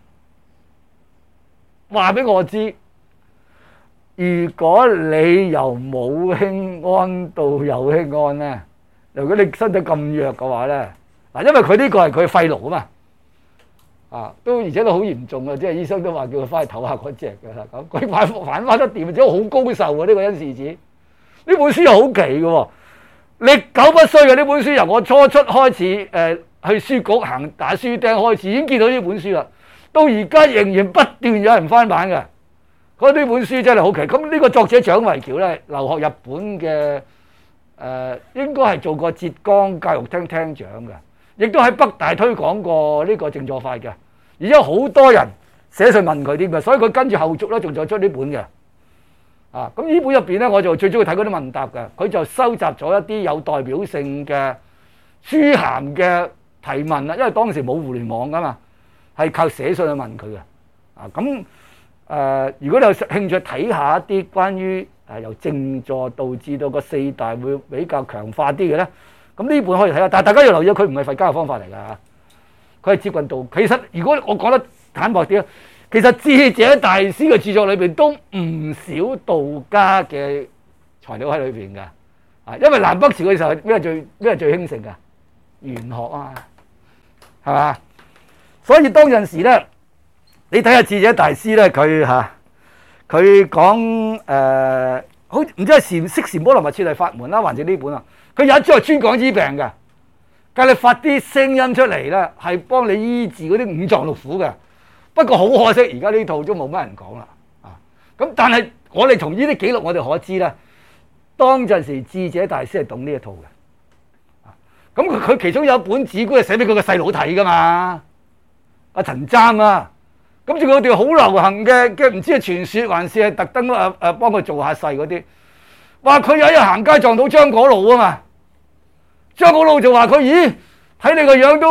話俾我知，如果你由冇輕安到有輕安咧。如果你身體咁弱嘅話咧，因為佢呢個係佢肺癆啊嘛，而且都好嚴重啊，即係醫生都話叫佢翻去唞下嗰隻嘅啦。咁佢反翻得掂，而且好高壽啊！呢個因事子，呢本書又好奇嘅喎，歷久不衰嘅呢本書，由我初出開始去書局行打書釘開始，已經見到呢本書啦，到而家仍然不斷有人翻版嘅。呢本書真係好奇。咁呢個作者蔣維喬咧，留學日本嘅。應該係做過浙江教育廳廳長嘅，亦都喺北大推廣過呢個靜坐法嘅，而且好多人寫信問佢添嘅，所以佢跟住後續咧仲再出呢本嘅。咁呢本入邊咧，我就最中意睇嗰啲問答嘅，佢就收集咗一啲有代表性嘅書函嘅提問啦，因為當時冇互聯網噶嘛，係靠寫信去問佢嘅。如果你有興趣睇下一啲關於由靜坐導致到個4大會比較強化啲嘅咧，咁呢本可以睇下。但係大家要留意，佢唔係佛家嘅方法嚟㗎嚇，佢係接近道。其實如果我講得坦白啲，其實智者大師嘅著作裏邊都唔少道家嘅材料喺裏邊㗎。因為南北朝嘅時候咩係最興盛㗎？玄學啊，係嘛？所以當陣時咧，你睇下智者大師咧，佢講好唔知係釋禪波羅蜜次第法門啦，還是呢本啊？佢有一章係專講醫病嘅，教你發啲聲音出嚟咧，係幫你醫治嗰啲五臟六腑嘅。不過好可惜，而家呢套都冇乜人講啦。咁但係我哋從呢啲記錄，我哋可知咧，當陣時智者大師係懂呢一套嘅。咁佢其中有一本止觀係寫俾佢個細佬睇噶嘛，阿陳湛啊。咁仲有條好流行嘅唔知係傳說還是係特登幫佢做下勢嗰啲，話佢有一日行街撞到張果老啊嘛，張果老就話佢：咦，睇你個樣都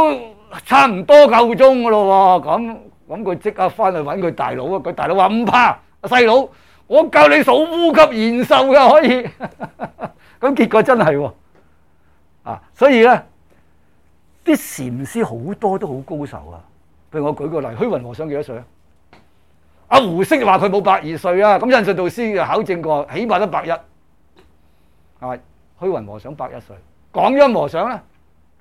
差唔多夠鐘噶咯喎，咁佢即刻翻去揾佢大佬啊！佢大佬話唔怕，細佬，我教你數呼吸延壽嘅可以。咁結果真係喎，所以咧啲禪師好多都好高手啊。譬如我舉個例，虛雲和尚幾多歲啊？阿胡適話佢冇120歲啊，咁印順導師就考證過，起碼都110，係咪？虛雲和尚110歲，廣欽和尚咧，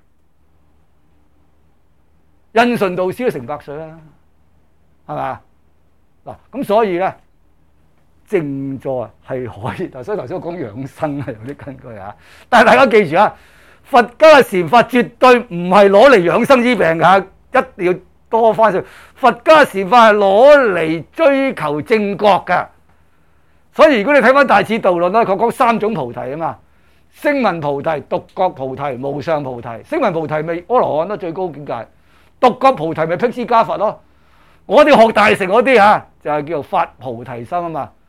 印順導師都成100歲啦，係嘛？嗱，咁所以咧，靜坐係可以，所以頭先我講養生係有啲根據啊。但係大家記住啊，佛家嘅禪法絕對唔係攞嚟養生醫病㗎，一定要多翻少。佛家禪法係攞嚟追求正覺㗎。所以如果你睇翻《大智度論》咧，佢講3種菩提啊嘛，聲聞菩提、獨覺菩提、無上菩提。聲聞菩提咪阿羅漢咯，最高境界；獨覺菩提咪辟支家佛咯。我哋學大乘嗰啲就係叫做發菩提心啊嘛。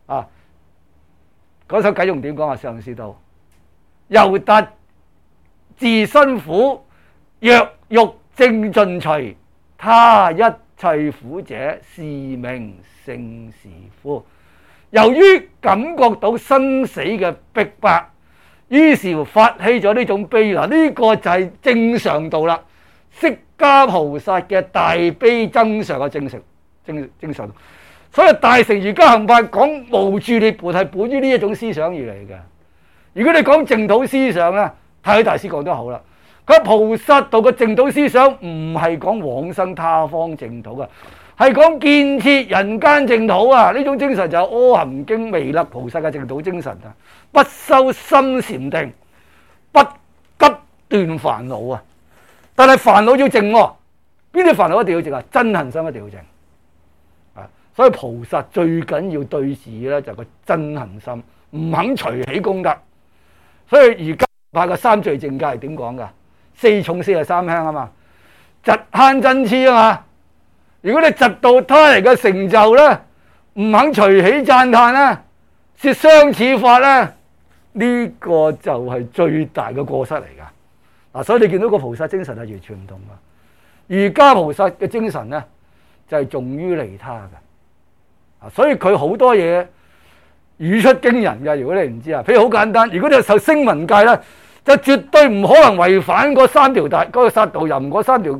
嗰首偈用點講啊？上士道：由達自身苦，若欲正盡除，他一切苦者，是名聖士夫。由於感覺到生死嘅逼迫，於是乎發起咗呢種悲。嗱，呢個就係正常道啦。釋迦菩薩嘅大悲增上嘅正常道。所以大乘瑜伽行法講無住涅槃係本於呢一種思想而嚟嘅。如果你講淨土思想咧，太虛大師講得好啦。佢菩薩道嘅淨土思想唔係講往生他方淨土嘅，係講建設人間淨土啊！呢種精神就係阿含經彌勒菩薩嘅淨土精神啊！不修心禪定，不急斷煩惱啊！但係煩惱要靜喎，邊啲煩惱一定要靜啊？真行心一定要靜啊！所以菩薩最緊要對治咧就係個真行心，唔肯隨喜功德。所以而家派個三聚淨戒係點講㗎？4重43輕啊嘛，嫉慳嗔痴啊嘛。如果你嫉妒他人嘅成就咧，唔肯隨喜讚歎咧，說相似法咧，呢個就係最大嘅過失嚟㗎。嗱，所以你見到個菩薩精神係完全唔同㗎。瑜伽菩薩嘅精神咧就係重於利他㗎。所以佢好多嘢語出驚人㗎。如果你唔知啊，譬如好簡單，如果你受聲聞戒咧，就絕對唔可能違反嗰3條大嗰個殺盜淫嗰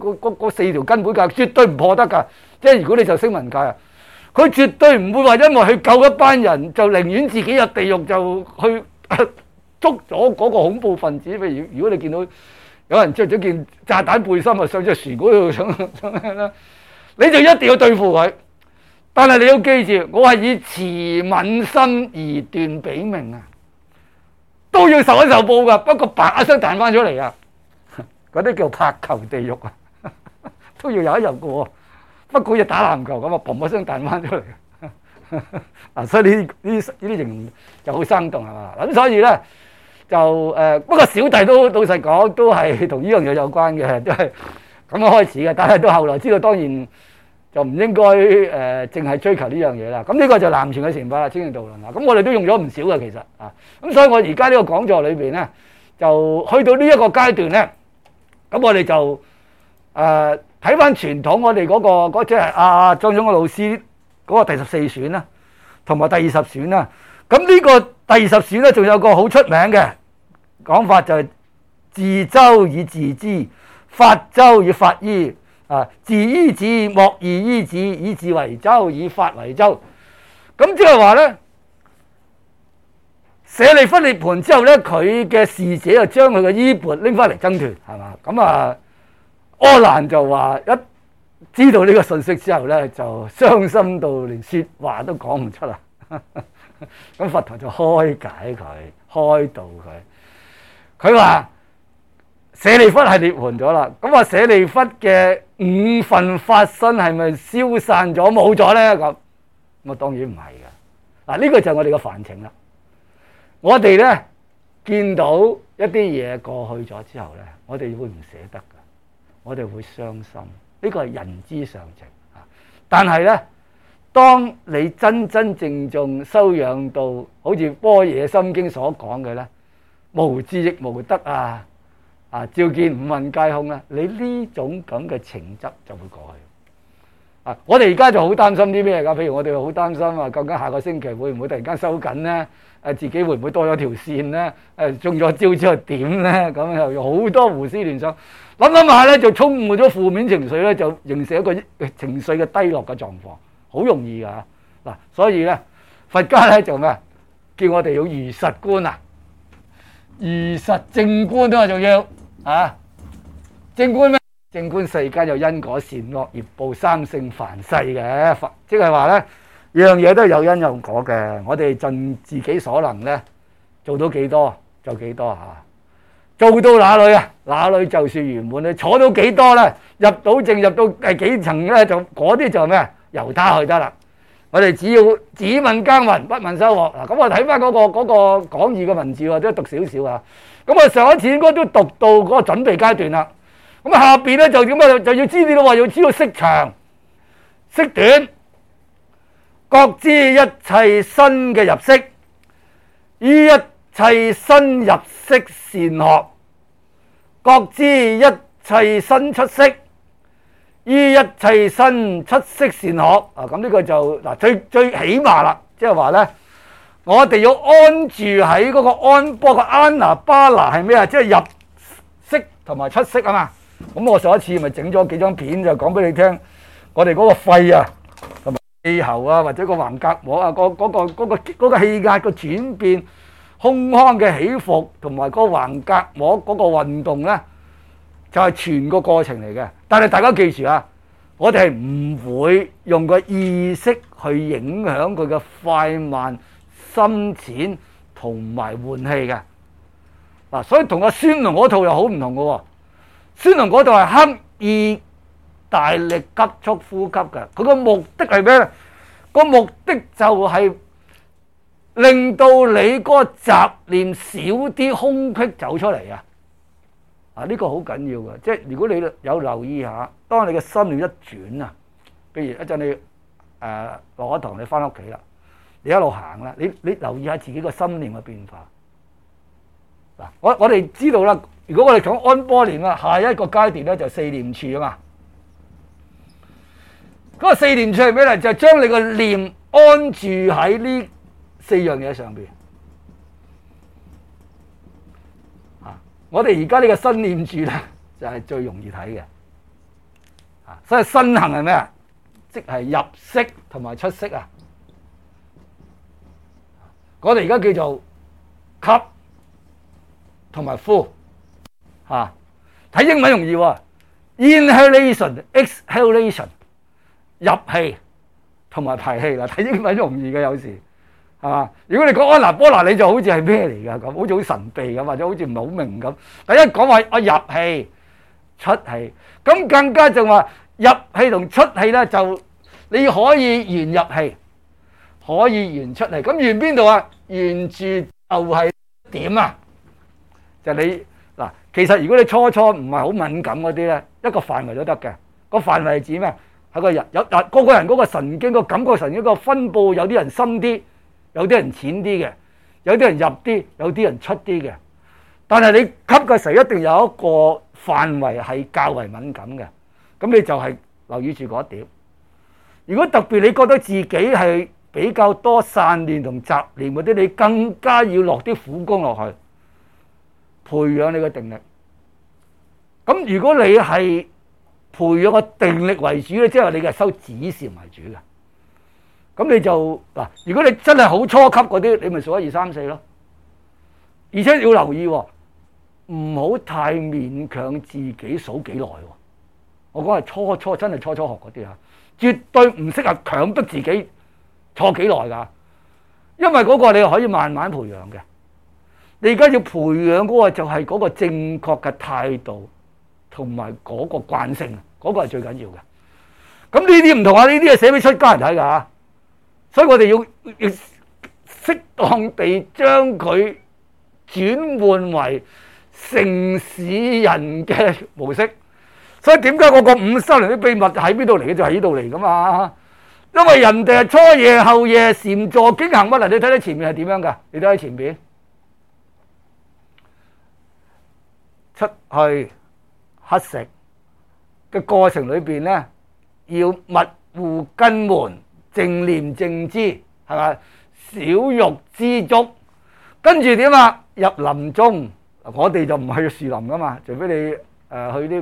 4條根本戒，絕對唔破得㗎。即係如果你就聲聞戒啊，佢絕對唔會話因為去救一班人，就寧願自己入地獄就去捉咗嗰個恐怖分子。譬如如果你見到有人着咗件炸彈背心啊，上隻船嗰度上咩啦，你就一定要對付佢。但係你要記住，我係以慈憫心而斷彼命啊！都要受一受報㗎，不過啪一聲彈翻出嚟啊！嗰啲叫拍球地獄啊，都要有一日過。不過好似打籃球咁啊，砰一聲彈翻出嚟。所以呢啲形容就好生動係嘛？咁所以咧就不過小弟都老實講，都係同呢樣嘢有關嘅，都係咁樣開始嘅。但係到後來知道，當然就唔應該淨係追求呢樣嘢啦。咁呢個就南傳嘅禪法啦，清淨道論啦。咁我哋都用咗唔少嘅其實啊。咁所以我而家呢個講座裏邊咧，就去到呢一個階段咧，咁我哋就睇翻傳統我哋嗰即係阿張忠嘅老師嗰個第14選啦，同埋第20選啦。咁呢個第20選咧，仲有個好出名嘅講法就係自周以自知，法周以法依。自依止，莫異依止，以自為周，以法為周。咁即係話咧，舍利弗涅槃之後咧，佢嘅侍者就將佢嘅衣缽拎翻嚟爭奪，係嘛？咁阿難就話一知道呢個信息之後咧，就傷心到連説話都講唔出啦。咁佛陀就開解佢，開導佢。佢話舍利弗係涅槃咗啦，咁話舍利弗嘅5分法身係咪消散咗冇咗咧？咁我當然唔係嘅。呢個就係我哋嘅凡情啦。我哋咧見到一啲嘢過去咗之後咧，我哋會唔捨得㗎，我哋會傷心。呢個係人之常情。但係咧，當你真真正正修養到好似般若心經所講嘅咧，無智亦無得啊！ 照見五蘊皆空咧，你呢種咁嘅情質就會過去。我哋而家就好擔心啲咩㗎？譬如我哋好擔心究竟下個星期會唔會突然間收緊咧？自己會唔會多咗條線咧？中咗招之後點咧？咁又有好多胡思亂想，諗下咧就充滿咗負面情緒咧，就形成一個情緒嘅低落嘅狀況，好容易㗎。嗱，所以咧佛家咧就咩？叫我哋要如實觀如實正觀啊，仲要正觀咩？正觀世間有因果善惡業報三性凡世嘅，即係話咧樣嘢都有因有果嘅。我哋盡自己所能咧，做到幾多就幾多做到哪裏哪裏就算圓滿。你坐到幾多咧？入到正入到幾層咧，就嗰啲就咩？由他去得啦。我哋只問耕耘，不問收穫。嗱，咁我睇翻嗰個講義嘅文字都讀少少咁我上一次應該都讀到嗰個準備階段啦。咁下邊咧就點啊？就要知道要知道色長色短，覺知一切新嘅入息，依一切新入息善學，覺知一切新出息，依一切新出息善學。咁呢個就最起碼啦，即係話咧，我哋要安住喺嗰個安波嘅安那巴那係咩即係入息同埋出息啊嘛。咁我上一次咪整咗幾張片就講俾你聽，我哋嗰個肺同埋氣喉或者個橫膈膜嗰個氣壓嘅轉變，胸腔嘅起伏同埋個橫膈膜嗰個運動咧，就係全個過程嚟嘅。但係大家記住我哋係唔會用個意識去影響佢嘅快慢、深淺同埋換氣嘅。所以同阿孫龍嗰套又好唔同嘅喎。孫龍嗰套係刻意大力急速呼吸嘅，佢個目的係咩咧？個目的就係令到你嗰個雜念少啲空隙走出嚟呢個好緊要嘅。即係如果你有留意下，當你嘅心念一轉譬如一陣你落咗堂你翻屋企啦，你一路行啦，你留意下自己個心念嘅變化。我哋知道啦，如果我哋講安波念下一個階段咧就四念處嘛。嗰個四念處係咩咧？就係將你個念安住喺呢四樣嘢上邊。我哋而家呢個身念處咧就係最容易睇嘅。所以身行係咩？即係入息同埋出息我哋而家叫做吸同埋呼睇英文容易inhalation exhalation 入氣同埋排氣睇英文容易嘅有時如果你講安那波那，你就好似係咩嚟㗎咁，好似好神秘咁，或者好似唔係好明咁。第一講話我入氣出氣，咁更加就話入氣同出氣咧，就你可以沿入氣，可以沿出氣。咁沿邊度沿住就係點就你其實如果你初唔係好敏感嗰啲咧，一個範圍都得嘅。個範圍係指咩？係個人有個個人嗰個神經個感覺神經個分佈，有啲人深啲，有啲人淺啲嘅，有啲人入啲，有啲人出啲嘅。但係你吸嘅時候一定有一個範圍係較為敏感嘅，咁你就係留意住嗰一點。如果特別你覺得自己係比較多散念同雜念嗰啲，你更加要落啲苦功落去，培養你嘅定力。咁如果你係培養個定力為主咧，即係你係收止禪為主嘅。咁你就如果你真係好初級嗰啲，你咪數1、2、3、4咯。而且要留意唔好太勉強自己數幾耐。我講係初真係初學嗰啲絕對唔適合強迫自己坐幾耐㗎。因為嗰個你可以慢慢培養嘅。你而家要培養嗰個就係嗰個正確嘅態度同埋嗰個慣性，嗰個係最緊要嘅。咁呢啲唔同呢啲係寫俾出家人睇㗎。所以我哋要適當地將佢轉換為城市人嘅模式。所以點解嗰個五修練啲秘密喺邊度嚟嘅？就喺呢度嚟㗎嘛。因為人哋係初夜後夜禪坐經行乜，你睇睇前面係點樣㗎？你睇睇前面， 出去乞食嘅過程裏邊咧，要密戶根門，正念正知，係咪？少欲知足，跟住點啊？入林中，我哋就唔係樹林噶嘛，除非你去呢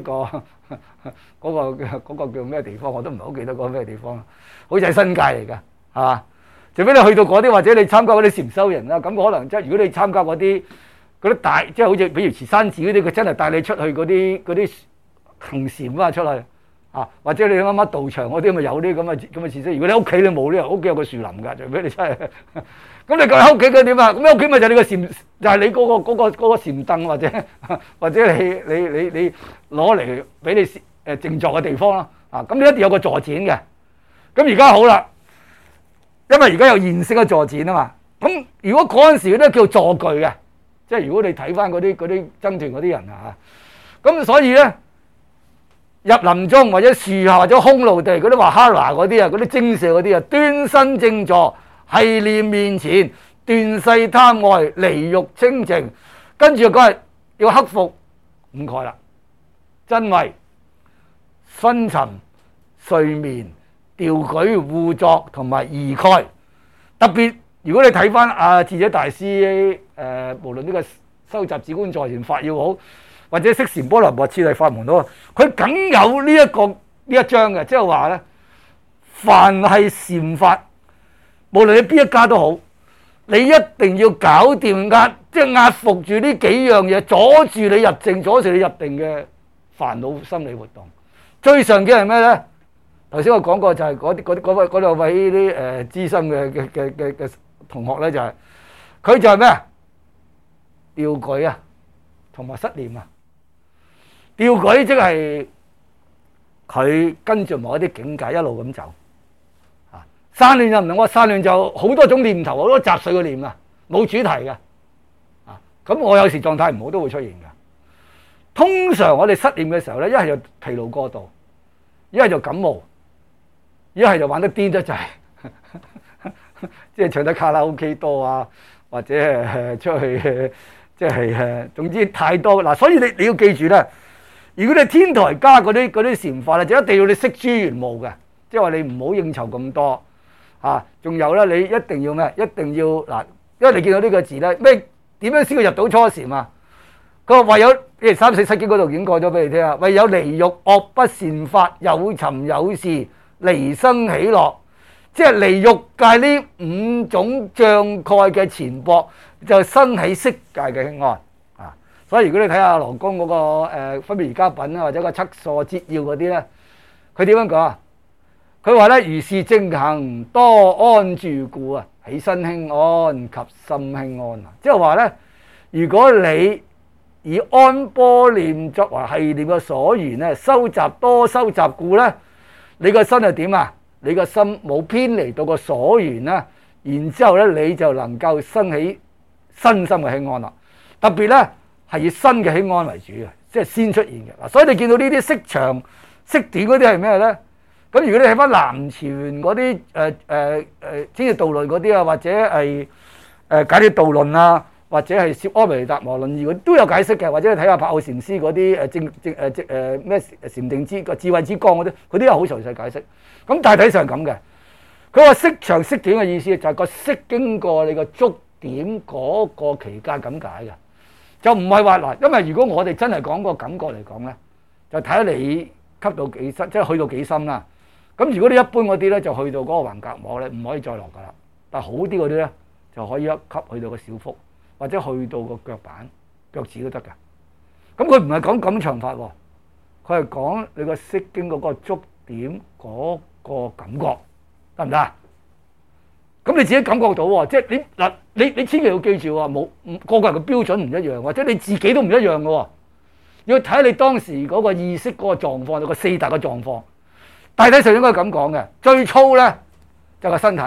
嗰個叫咩地方，我都唔係好記得嗰個咩地方，好似係新界嚟㗎，係嘛？除非你去到嗰啲，或者你參加嗰啲禪修營啦，咁可能即係如果你參加嗰啲大，即係好似比如慈山寺嗰啲，佢真係帶你出去嗰啲行禪啊出去啊，或者你啱啱道場嗰啲咪有啲咁嘅設施。如果你屋企你冇呢，屋企有個樹林㗎，除非你真係咁你喺屋企佢點啊？咁喺屋企咪就係你個禪，就係你嗰個禪凳或者你攞嚟俾你靜坐嘅地方咯。啊，咁你一定有個坐墊嘅。咁而家好啦。因為而家有現成嘅坐墊啊嘛，咁如果嗰陣時都叫坐具嘅，即係如果你睇翻嗰啲僧團嗰啲人啊，咁所以咧入林中或者樹下或者空路地嗰啲華哈拿嗰啲啊，嗰啲精舍嗰啲啊，端身正坐，係念面前，斷世貪愛，離欲清淨，跟住佢係要克服五蓋啦，真慧、昏沉、睡眠、調舉、互作同埋二蓋，特別如果你睇翻智者大師無論呢個收集止觀坐禪法要好，或者釋禪波羅蜜次第法門都好，佢梗有呢一章嘅，即係話咧，凡係禪法，無論你邊一家都好，你一定要搞掂即係壓服住呢幾樣嘢，阻住你入靜，阻住你入定嘅煩惱心理活動。最常見係咩咧？頭先我講過就係嗰兩位啲資深嘅同學咧，就係佢就係咩啊？掉舉啊，同埋失念啊。掉舉即係佢跟住某一啲境界一路咁走啊。散亂就唔同，我散亂就好多種念頭，好多雜碎嘅念啊，冇主題嘅啊。咁我有時狀態唔好都會出現嘅。通常我哋失念嘅時候咧，一係就疲勞過度，一係就感冒。一係就玩得癲得滯，即係唱得卡拉 OK 多啊，或者出去即係總之太多嗱。所以你要記住咧，如果你天台加嗰啲禪法咧，就一定要你識諸緣務嘅，即係話你唔好應酬咁多啊。仲有咧，你一定要咩？一定要嗱，因為你見到呢個字咧，咩點樣先會入到初禪啊？佢話唯有3、4、7經嗰度演過咗俾你聽啊，唯有離欲惡不善法，有尋有事。離生喜樂，即係離欲界呢5種障蓋嘅前駁，就生起色界嘅輕安啊！所以如果你睇下羅公嗰個分別瑜伽品啊，或者個七疏節要嗰啲咧，佢點樣講啊？佢話咧，如是正行多安住故啊，起身輕安及心輕安啊！即係話咧，如果你以安般念作為係念嘅所緣咧，收集故咧。你個心係點啊？你個心冇偏離到個所緣啦，然之後咧你就能夠生起身心嘅輕安啦。特別咧係以身嘅輕安為主嘅，即係先出現嘅嗱。所以你見到呢啲色長色短嗰啲係咩咧？咁如果你睇翻南傳嗰啲天智度論嗰啲啊，或者係解脫道論啊，或者係攝阿彌達摩論義都有解釋嘅，或者你睇下帕縷禪師嗰啲咩禪定之個智慧之光嗰啲，佢都有好詳細解釋。咁大體上係咁嘅。佢話色長色短嘅意思就係個色經過你個觸點嗰個期間咁解嘅，就唔係話嗱，因為如果我哋真係講個感覺嚟講咧，就睇下你吸到幾深，即係去到幾深啦。咁如果你一般嗰啲咧，就去到嗰個橫膈膜咧，唔可以再落噶啦。但係好啲嗰啲咧，就可以一級去到個小腹。或者去到個腳板、腳趾都得㗎。咁佢唔係講感長法喎，佢係講你個色經嗰個觸點嗰個感覺，得唔得啊？咁你自己感覺到喎，即係你千祈要記住喎，冇個個人嘅標準唔一樣，或者你自己都唔一樣嘅喎，要睇你當時嗰個意識嗰個狀況，個4大嘅狀況。大體上應該咁講嘅，最粗咧就係個身體。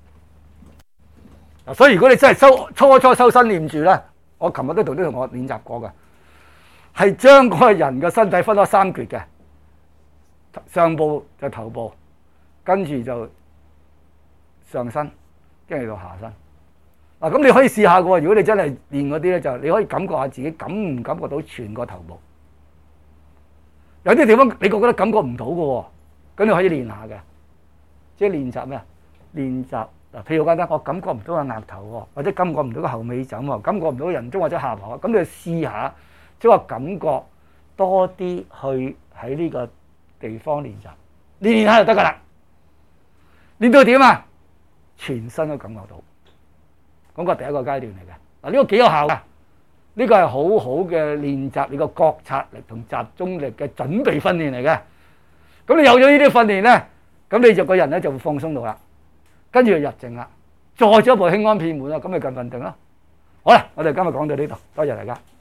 所以如果你真係初修身念住咧，我琴日都同啲同學練習過嘅，係將嗰個人嘅身體分咗3橛嘅，上部就頭部，跟住就上身，跟住到下身。 嗱，咁你可以試下嘅喎。如果你真係練嗰啲咧，就你可以感覺下自己感唔感覺到全個頭部。有啲地方你覺得感覺唔到嘅喎，咁你可以練下嘅。即係練習咩啊？練習嗱，譬如好簡單，我感覺唔到個額頭喎，或者感覺唔到個後尾枕喎，感覺唔到人中或者下巴喎，咁你就試下，即係話感覺多啲去喺呢個地方練習，練下就得㗎啦。練到點啊？全身都感覺到。咁個第一個階段嚟嘅，嗱，呢個幾有效㗎，呢個係好好嘅練習你個覺察力同集中力嘅準備訓練嚟嘅。咁你有咗呢啲訓練咧，咁你就個人咧就會放鬆到啦，跟住就入靜啦，再進一步輕安片滿啦，咁咪更穩定啦。好啦，我哋今日講到呢度，多謝大家。